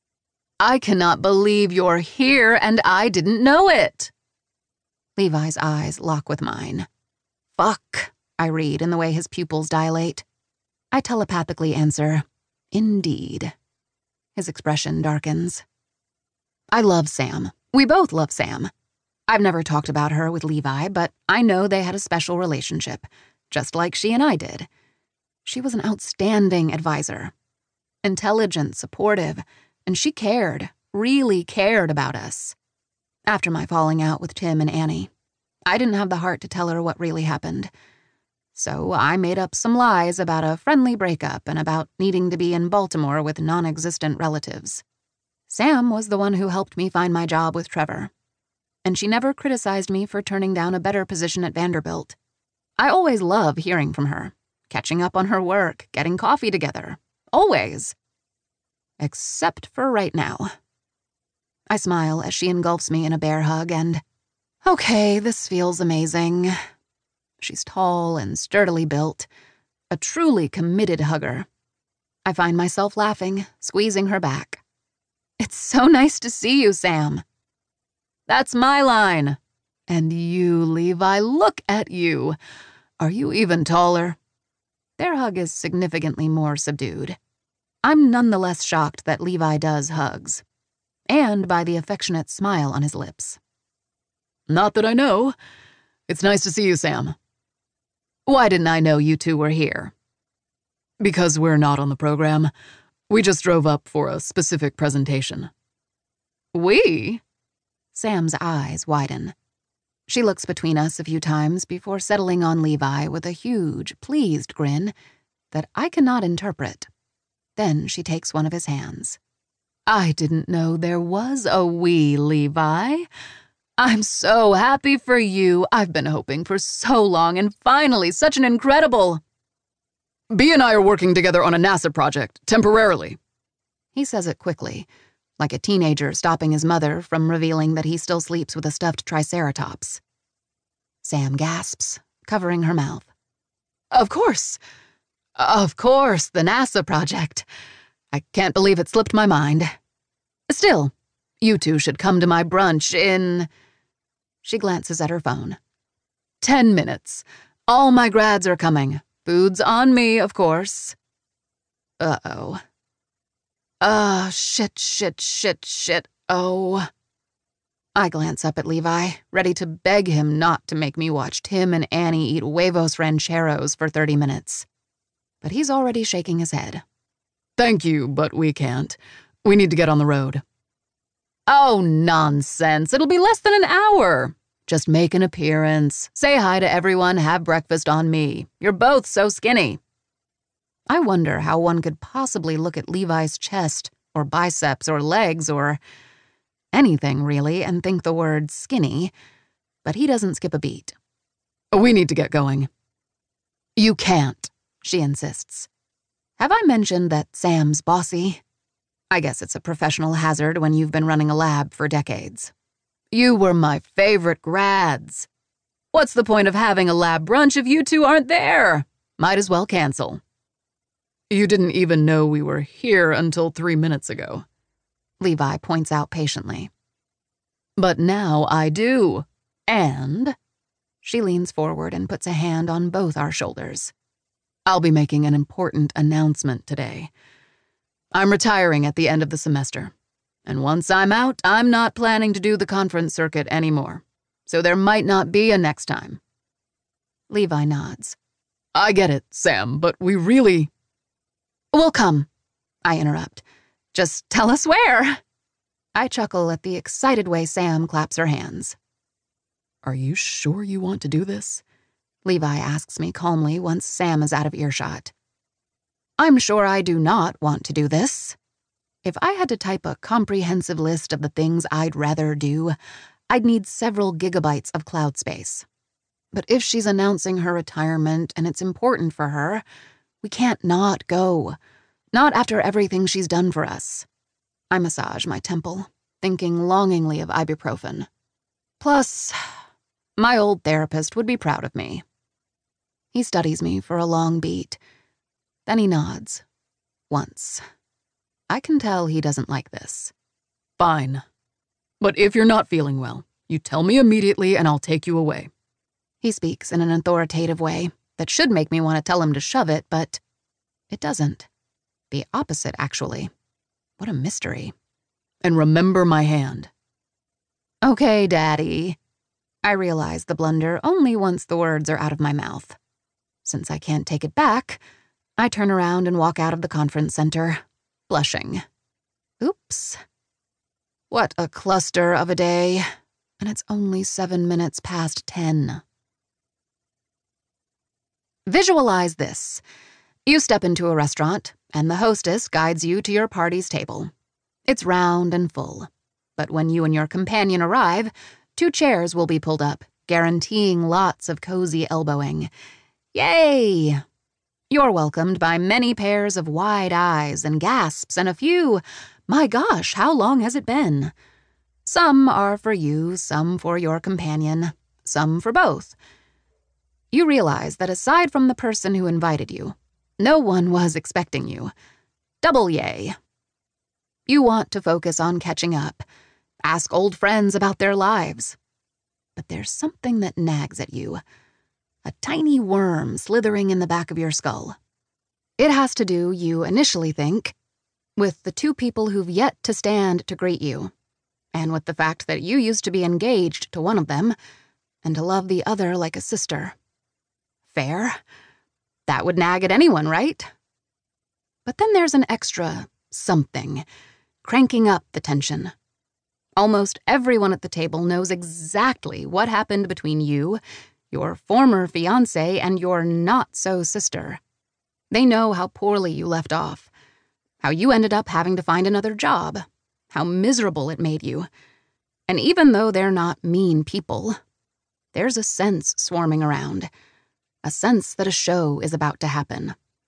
I cannot believe you're here and I didn't know it. Levi's eyes lock with mine. Fuck, I read in the way his pupils dilate. I telepathically answer, indeed. His expression darkens. I love Sam. We both love Sam. I've never talked about her with Levi, but I know they had a special relationship, just like she and I did. She was an outstanding advisor. Intelligent, supportive, and she cared, really cared about us. After my falling out with Tim and Annie, I didn't have the heart to tell her what really happened. So I made up some lies about a friendly breakup and about needing to be in Baltimore with non-existent relatives. Sam was the one who helped me find my job with Trevor. And she never criticized me for turning down a better position at Vanderbilt. I always love hearing from her, catching up on her work, getting coffee together. Always. Except for right now. I smile as she engulfs me in a bear hug and, okay, this feels amazing. She's tall and sturdily built, a truly committed hugger. I find myself laughing, squeezing her back. It's so nice to see you, Sam. That's my line. And you, Levi, look at you. Are you even taller? Their hug is significantly more subdued. I'm nonetheless shocked that Levi does hugs. And by the affectionate smile on his lips. Not that I know. It's nice to see you, Sam. Why didn't I know you two were here? Because we're not on the program. We just drove up for a specific presentation. We? Sam's eyes widen. She looks between us a few times before settling on Levi with a huge, pleased grin that I cannot interpret. Then she takes one of his hands. I didn't know there was a we, Levi. I'm so happy for you. I've been hoping for so long, and finally, such an incredible... B and I are working together on a NASA project, temporarily. He says it quickly, like a teenager stopping his mother from revealing that he still sleeps with a stuffed triceratops. Sam gasps, covering her mouth. Of course. Of course, the NASA project. I can't believe it slipped my mind. Still, you two should come to my brunch in... She glances at her phone. Ten minutes. All my grads are coming. Food's on me, of course. Uh-oh. Oh, shit, shit, shit, shit, oh. I glance up at Levi, ready to beg him not to make me watch Tim and Annie eat huevos rancheros for thirty minutes. But he's already shaking his head. Thank you, but we can't. We need to get on the road. Oh, nonsense. It'll be less than an hour. Just make an appearance. Say hi to everyone, have breakfast on me. You're both so skinny. I wonder how one could possibly look at Levi's chest, or biceps, or legs, or anything, really, and think the word skinny, but he doesn't skip a beat. We need to get going. You can't, she insists. Have I mentioned that Sam's bossy? I guess it's a professional hazard when you've been running a lab for decades. You were my favorite grads. What's the point of having a lab brunch if you two aren't there? Might as well cancel. You didn't even know we were here until three minutes ago. Levi points out patiently. But now I do. And... She leans forward and puts a hand on both our shoulders. I'll be making an important announcement today. I'm retiring at the end of the semester. And once I'm out, I'm not planning to do the conference circuit anymore. So there might not be a next time. Levi nods. I get it, Sam, but we really... We'll come, I interrupt. Just tell us where. I chuckle at the excited way Sam claps her hands. Are you sure you want to do this? Levi asks me calmly once Sam is out of earshot. I'm sure I do not want to do this. If I had to type a comprehensive list of the things I'd rather do, I'd need several gigabytes of cloud space. But if she's announcing her retirement and it's important for her, we can't not go. Not after everything she's done for us. I massage my temple, thinking longingly of ibuprofen. Plus, my old therapist would be proud of me. He studies me for a long beat. Then he nods. Once. I can tell he doesn't like this. Fine. But if you're not feeling well, you tell me immediately and I'll take you away. He speaks in an authoritative way that should make me want to tell him to shove it, but it doesn't. The opposite, actually. What a mystery. And remember my hand. Okay, Daddy. I realize the blunder only once the words are out of my mouth. Since I can't take it back, I turn around and walk out of the conference center, blushing. Oops. What a cluster of a day. And it's only seven minutes past ten. Visualize this. You step into a restaurant, and the hostess guides you to your party's table. It's round and full. But when you and your companion arrive, two chairs will be pulled up, guaranteeing lots of cozy elbowing. Yay! You're welcomed by many pairs of wide eyes and gasps and a few, my gosh, how long has it been? Some are for you, some for your companion, some for both. You realize that aside from the person who invited you, no one was expecting you. Double yay. You want to focus on catching up, ask old friends about their lives. But there's something that nags at you. A tiny worm slithering in the back of your skull. It has to do, you initially think, with the two people who've yet to stand to greet you, and with the fact that you used to be engaged to one of them and to love the other like a sister. Fair? That would nag at anyone, right? But then there's an extra something, cranking up the tension. Almost everyone at the table knows exactly what happened between you, your former fiancé, and your not-so-sister. They know how poorly you left off, how you ended up having to find another job, how miserable it made you. And even though they're not mean people, there's a sense swarming around, a sense that a show is about to happen,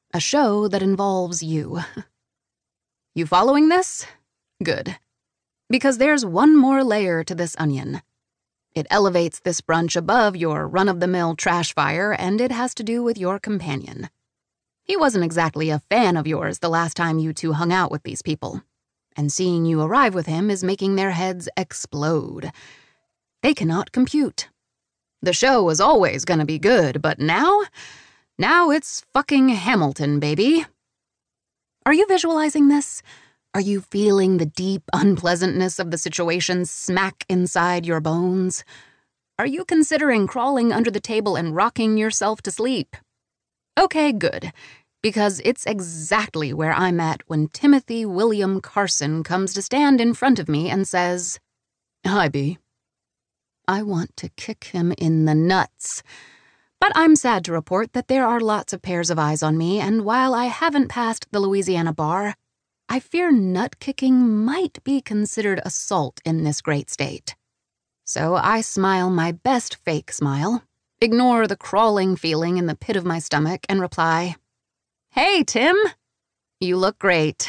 A show that involves you. You following this? Good. Because there's one more layer to this onion. It elevates this brunch above your run-of-the-mill trash fire, and it has to do with your companion. He wasn't exactly a fan of yours the last time you two hung out with these people, and seeing you arrive with him is making their heads explode. They cannot compute. The show was always gonna be good, but now? Now it's fucking Hamilton, baby. Are you visualizing this? Are you feeling the deep unpleasantness of the situation smack inside your bones? Are you considering crawling under the table and rocking yourself to sleep? Okay, good, because it's exactly where I'm at when Timothy William Carson comes to stand in front of me and says, "Hi, B." I want to kick him in the nuts. But I'm sad to report that there are lots of pairs of eyes on me, and while I haven't passed the Louisiana bar, I fear nut-kicking might be considered assault in this great state. So I smile my best fake smile, ignore the crawling feeling in the pit of my stomach, and reply, "Hey, Tim, you look great."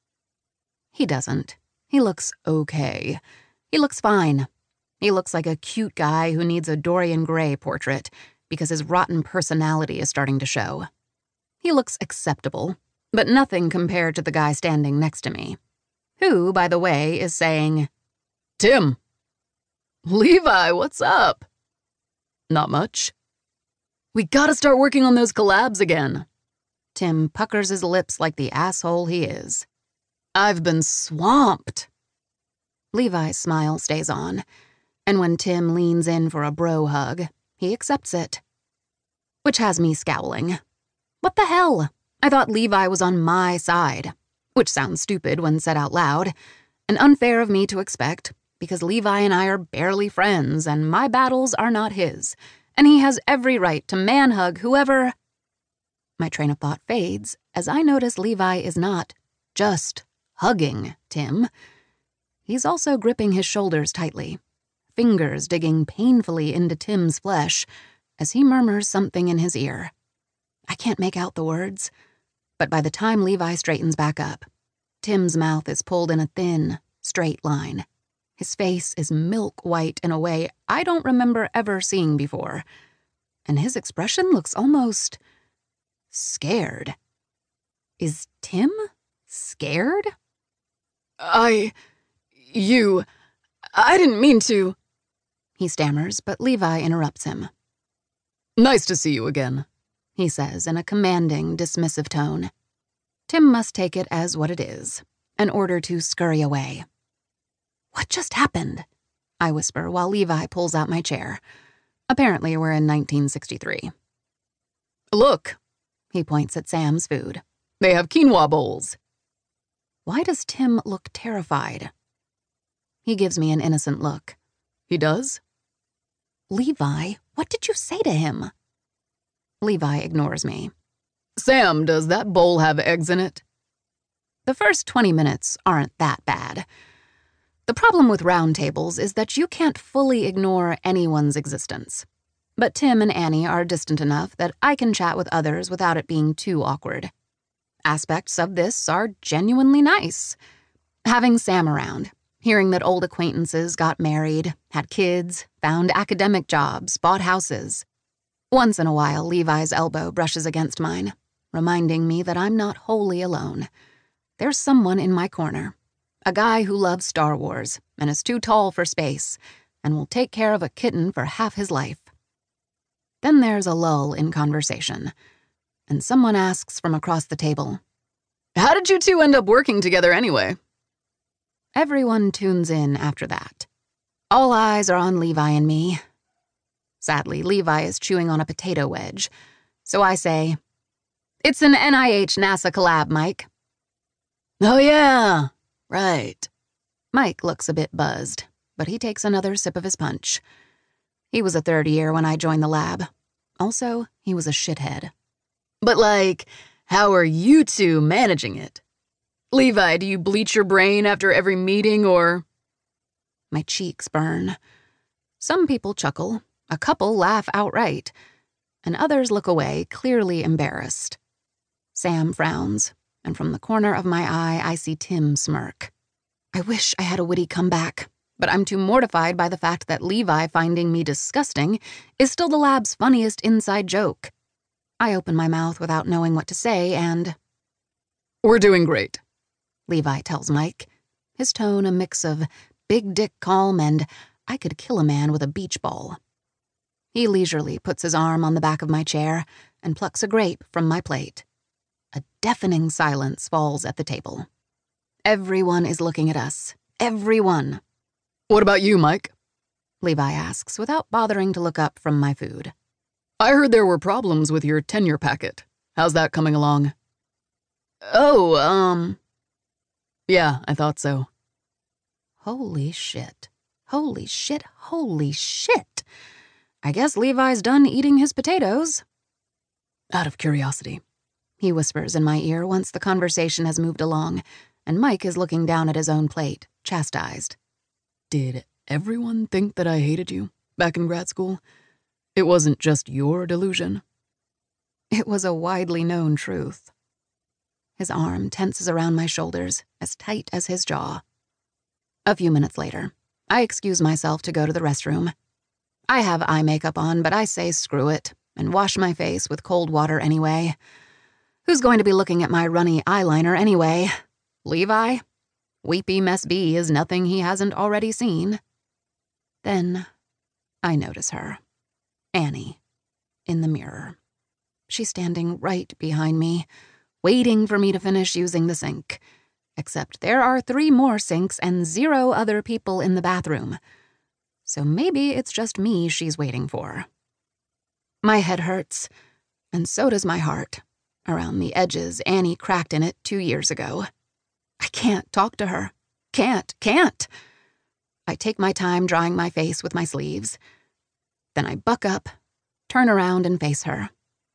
He doesn't. He looks okay. He looks fine. He looks like a cute guy who needs a Dorian Gray portrait because his rotten personality is starting to show. He looks acceptable, but nothing compared to the guy standing next to me, who, by the way, is saying, "Tim." "Levi, what's up?" "Not much." "We gotta start working on those collabs again." Tim puckers his lips like the asshole he is. "I've been swamped." Levi's smile stays on, and when Tim leans in for a bro hug, he accepts it. Which has me scowling. What the hell? I thought Levi was on my side, which sounds stupid when said out loud, and unfair of me to expect, because Levi and I are barely friends, and my battles are not his, and he has every right to man-hug whoever... My train of thought fades as I notice Levi is not just hugging Tim. He's also gripping his shoulders tightly, fingers digging painfully into Tim's flesh as he murmurs something in his ear. I can't make out the words, but by the time Levi straightens back up, Tim's mouth is pulled in a thin, straight line. His face is milk white in a way I don't remember ever seeing before, and his expression looks almost scared. Is Tim scared? I... you... I didn't mean to... He stammers, but Levi interrupts him. "Nice to see you again," he says in a commanding, dismissive tone. Tim must take it as what it is, an order to scurry away. "What just happened?" I whisper while Levi pulls out my chair. Apparently we're in nineteen sixty-three. "Look," he points at Sam's food. "They have quinoa bowls." Why does Tim look terrified? He gives me an innocent look. "He does?" "Levi, what did you say to him?" Levi ignores me. "Sam, does that bowl have eggs in it?" The first twenty minutes aren't that bad. The problem with round tables is that you can't fully ignore anyone's existence. But Tim and Annie are distant enough that I can chat with others without it being too awkward. Aspects of this are genuinely nice. Having Sam around, hearing that old acquaintances got married, had kids, found academic jobs, bought houses. Once in a while, Levi's elbow brushes against mine, reminding me that I'm not wholly alone. There's someone in my corner, a guy who loves Star Wars and is too tall for space and will take care of a kitten for half his life. Then there's a lull in conversation, and someone asks from across the table, "How did you two end up working together anyway?" Everyone tunes in after that. All eyes are on Levi and me. Sadly, Levi is chewing on a potato wedge, so I say, "It's an N I H NASA collab, Mike." "Oh yeah, right." Mike looks a bit buzzed, but he takes another sip of his punch. He was a third year when I joined the lab. Also, he was a shithead. "But like, how are you two managing it? Levi, do you bleach your brain after every meeting or..." My cheeks burn. Some people chuckle, a couple laugh outright, and others look away, clearly embarrassed. Sam frowns, and from the corner of my eye, I see Tim smirk. I wish I had a witty comeback, but I'm too mortified by the fact that Levi finding me disgusting is still the lab's funniest inside joke. I open my mouth without knowing what to say and... "We're doing great," Levi tells Mike, his tone a mix of big dick calm and I could kill a man with a beach ball. He leisurely puts his arm on the back of my chair and plucks a grape from my plate. A deafening silence falls at the table. Everyone is looking at us. Everyone. "What about you, Mike?" Levi asks without bothering to look up from my food. "I heard there were problems with your tenure packet. How's that coming along?" "Oh, um... Yeah, I thought so." Holy shit. Holy shit. Holy shit. I guess Levi's done eating his potatoes. "Out of curiosity," he whispers in my ear once the conversation has moved along, and Mike is looking down at his own plate, chastised. "Did everyone think that I hated you back in grad school? It wasn't just your delusion?" It was a widely known truth. His arm tenses around my shoulders, as tight as his jaw. A few minutes later, I excuse myself to go to the restroom. I have eye makeup on, but I say screw it and wash my face with cold water anyway. Who's going to be looking at my runny eyeliner anyway? Levi? Weepy Mess B is nothing he hasn't already seen. Then I notice her, Annie, in the mirror. She's standing right behind me, waiting for me to finish using the sink. Except there are three more sinks and zero other people in the bathroom. So maybe it's just me she's waiting for. My head hurts, and so does my heart. Around the edges Annie cracked in it two years ago. I can't talk to her. Can't, can't. I take my time drying my face with my sleeves. Then I buck up, turn around and face her.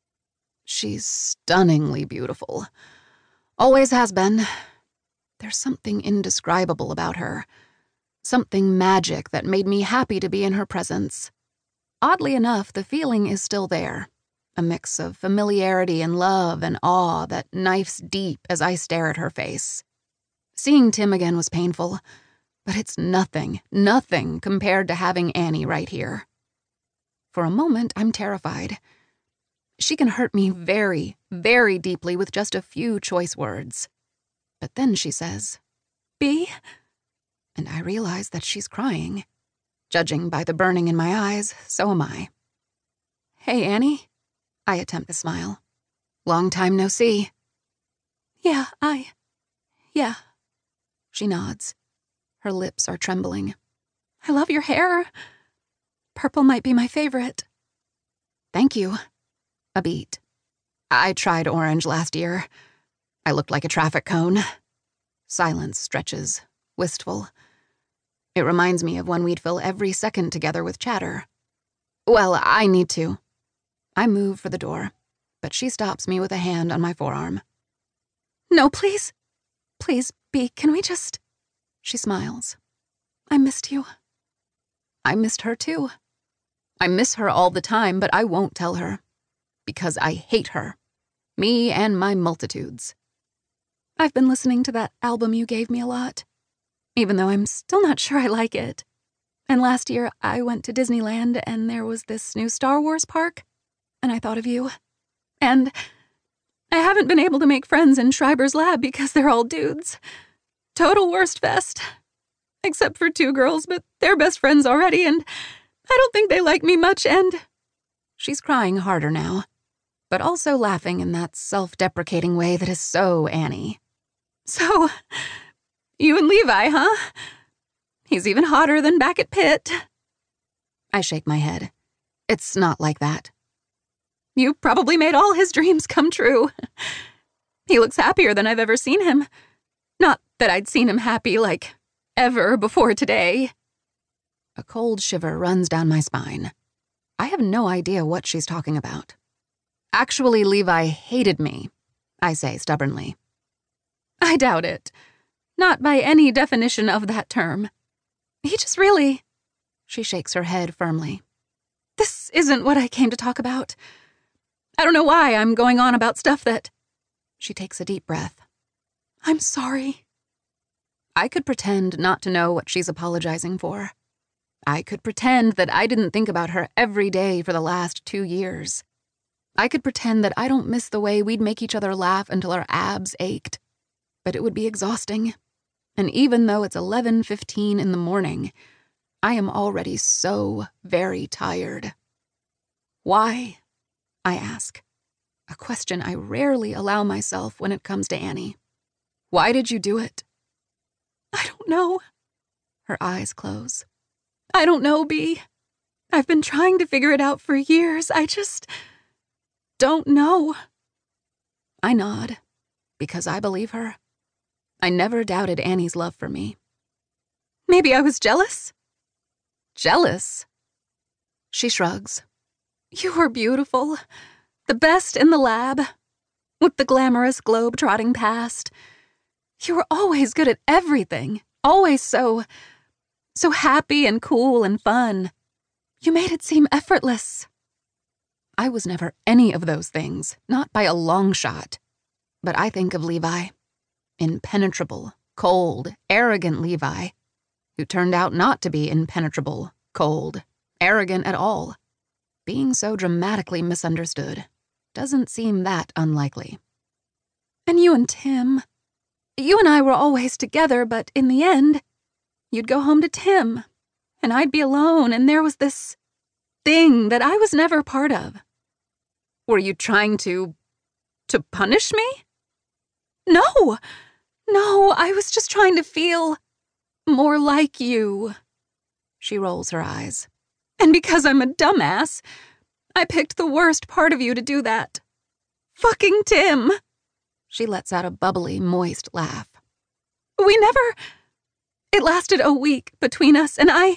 She's stunningly beautiful. Always has been. There's something indescribable about her. Something magic that made me happy to be in her presence. Oddly enough, the feeling is still there. A mix of familiarity and love and awe that knifes deep as I stare at her face. Seeing Tim again was painful, but it's nothing, nothing compared to having Annie right here. For a moment, I'm terrified. She can hurt me very, very deeply with just a few choice words. But then she says, "B?" And I realize that she's crying. Judging by the burning in my eyes, so am I. "Hey, Annie." I attempt to smile. "Long time no see." "Yeah, I... yeah." She nods. Her lips are trembling. "I love your hair. Purple might be my favorite." "Thank you." A beat. "I tried orange last year. I looked like a traffic cone." Silence stretches, wistful. It reminds me of when we'd fill every second together with chatter. "Well, I need to." I move for the door, but she stops me with a hand on my forearm. "No, please. Please, B, can we just..." She smiles. "I missed you." I missed her too. I miss her all the time, but I won't tell her. Because I hate her. Me and my multitudes. "I've been listening to that album you gave me a lot, even though I'm still not sure I like it. And last year I went to Disneyland and there was this new Star Wars park, and I thought of you. And I haven't been able to make friends in Schreiber's lab because they're all dudes. Total worst fest. Except for two girls, but they're best friends already, and I don't think they like me much, and..." She's crying harder now, but also laughing in that self-deprecating way that is so Annie. "So, you and Levi, huh? He's even hotter than back at Pitt." I shake my head. It's not like that. "You probably made all his dreams come true. He looks happier than I've ever seen him. Not that I'd seen him happy, like, ever before today." A cold shiver runs down my spine. I have no idea what she's talking about. "Actually, Levi hated me," I say stubbornly. "I doubt it. Not by any definition of that term. He just really..." She shakes her head firmly. "This isn't what I came to talk about. I don't know why I'm going on about stuff that... She takes a deep breath. I'm sorry. I could pretend not to know what she's apologizing for. I could pretend that I didn't think about her every day for the last two years. I could pretend that I don't miss the way we'd make each other laugh until our abs ached. But it would be exhausting. And even though it's eleven fifteen in the morning, I am already so very tired. Why? I ask. A question I rarely allow myself when it comes to Annie. Why did you do it? I don't know. Her eyes close. I don't know, Bea. I've been trying to figure it out for years. I just don't know. I nod, because I believe her. I never doubted Annie's love for me. Maybe I was jealous? Jealous? She shrugs. You were beautiful. The best in the lab. With the glamorous globe trotting past. You were always good at everything. Always so... so happy and cool and fun. You made it seem effortless. I was never any of those things, not by a long shot. But I think of Levi. Impenetrable, cold, arrogant Levi, who turned out not to be impenetrable, cold, arrogant at all. Being so dramatically misunderstood doesn't seem that unlikely. And you and Tim. You and I were always together, but in the end, you'd go home to Tim, and I'd be alone, and there was this thing that I was never part of. Were you trying to... to punish me? No! No, I was just trying to feel more like you. She rolls her eyes. And because I'm a dumbass, I picked the worst part of you to do that. Fucking Tim! She lets out a bubbly, moist laugh. We never... It lasted a week between us, and I...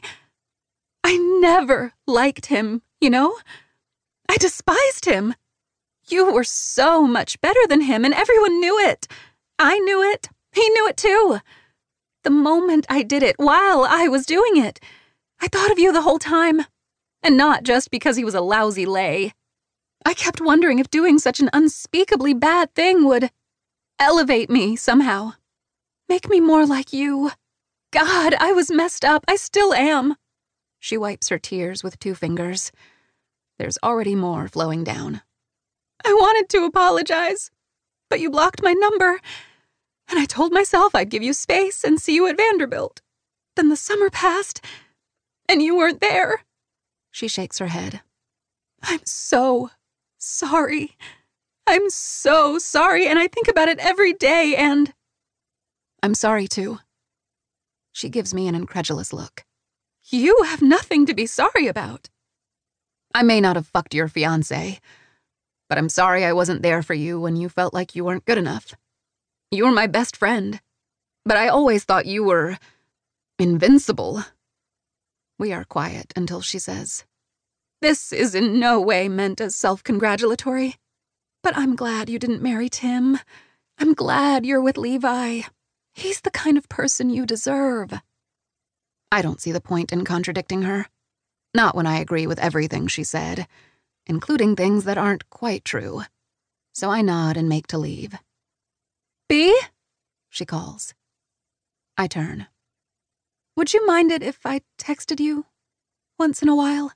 I never liked him, you know? I despised him. You were so much better than him, and everyone knew it. I knew it. He knew it too. The moment I did it, while I was doing it, I thought of you the whole time. And not just because he was a lousy lay. I kept wondering if doing such an unspeakably bad thing would elevate me somehow. Make me more like you. God, I was messed up. I still am. She wipes her tears with two fingers. There's already more flowing down. I wanted to apologize, but you blocked my number, and I told myself I'd give you space and see you at Vanderbilt. Then the summer passed, and you weren't there. She shakes her head. I'm so sorry. I'm so sorry, and I think about it every day, and... I'm sorry, too. She gives me an incredulous look. You have nothing to be sorry about. I may not have fucked your fiancé, but I'm sorry I wasn't there for you when you felt like you weren't good enough. You were my best friend, but I always thought you were... invincible. We are quiet until she says, This is in no way meant as self-congratulatory, but I'm glad you didn't marry Tim. I'm glad you're with Levi. He's the kind of person you deserve. I don't see the point in contradicting her. Not when I agree with everything she said, including things that aren't quite true. So I nod and make to leave. Bea? She calls. I turn. Would you mind it if I texted you once in a while?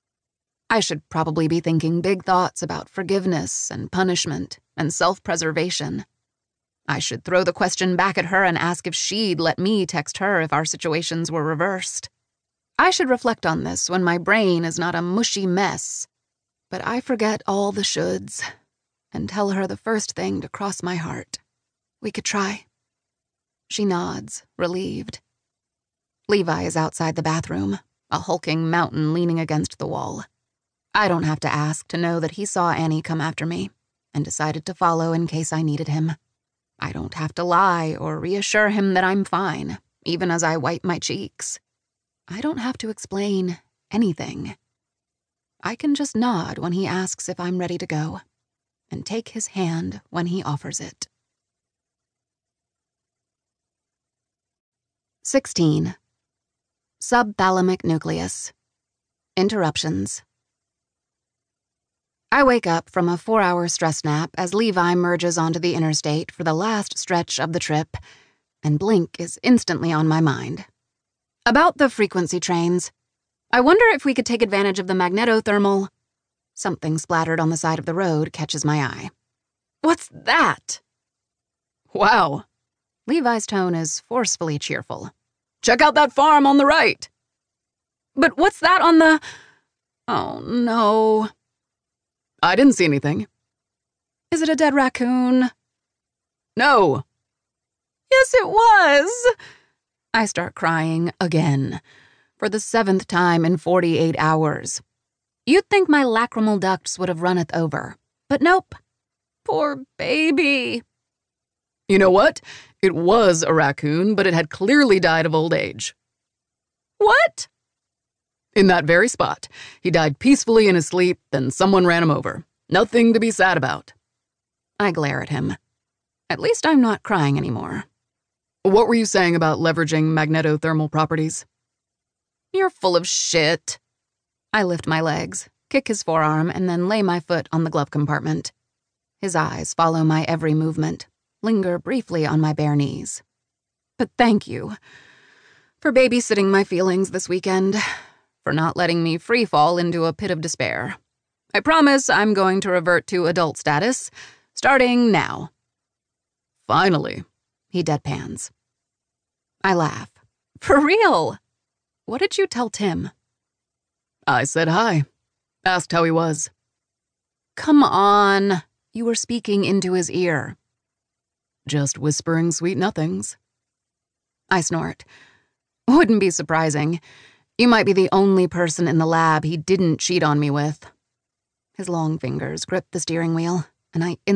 I should probably be thinking big thoughts about forgiveness and punishment and self-preservation. I should throw the question back at her and ask if she'd let me text her if our situations were reversed. I should reflect on this when my brain is not a mushy mess. But I forget all the shoulds and tell her the first thing to cross my heart. We could try. She nods, relieved. Levi is outside the bathroom, a hulking mountain leaning against the wall. I don't have to ask to know that he saw Annie come after me and decided to follow in case I needed him. I don't have to lie or reassure him that I'm fine, even as I wipe my cheeks. I don't have to explain anything. I can just nod when he asks if I'm ready to go, and take his hand when he offers it. sixteen. Subthalamic nucleus. Interruptions. I wake up from a four-hour stress nap as Levi merges onto the interstate for the last stretch of the trip, and Blink is instantly on my mind. About the frequency trains. I wonder if we could take advantage of the magnetothermal. Something splattered on the side of the road catches my eye. What's that? Wow. Levi's tone is forcefully cheerful. Check out that farm on the right. But what's that on the... Oh, no. I didn't see anything. Is it a dead raccoon? No. Yes, it was. I start crying again, for the seventh time in forty-eight hours. You'd think my lacrimal ducts would have runneth over, but nope. Poor baby. You know what? It was a raccoon, but it had clearly died of old age. What? In that very spot. He died peacefully in his sleep, then someone ran him over. Nothing to be sad about. I glare at him. At least I'm not crying anymore. What were you saying about leveraging magnetothermal properties? You're full of shit. I lift my legs, kick his forearm, and then lay my foot on the glove compartment. His eyes follow my every movement, linger briefly on my bare knees. But thank you for babysitting my feelings this weekend, for not letting me free fall into a pit of despair. I promise I'm going to revert to adult status, starting now. Finally, he deadpans. I laugh. For real? What did you tell Tim? I said hi. Asked how he was. Come on. You were speaking into his ear. Just whispering sweet nothings. I snort. Wouldn't be surprising. You might be the only person in the lab he didn't cheat on me with. His long fingers grip the steering wheel, and I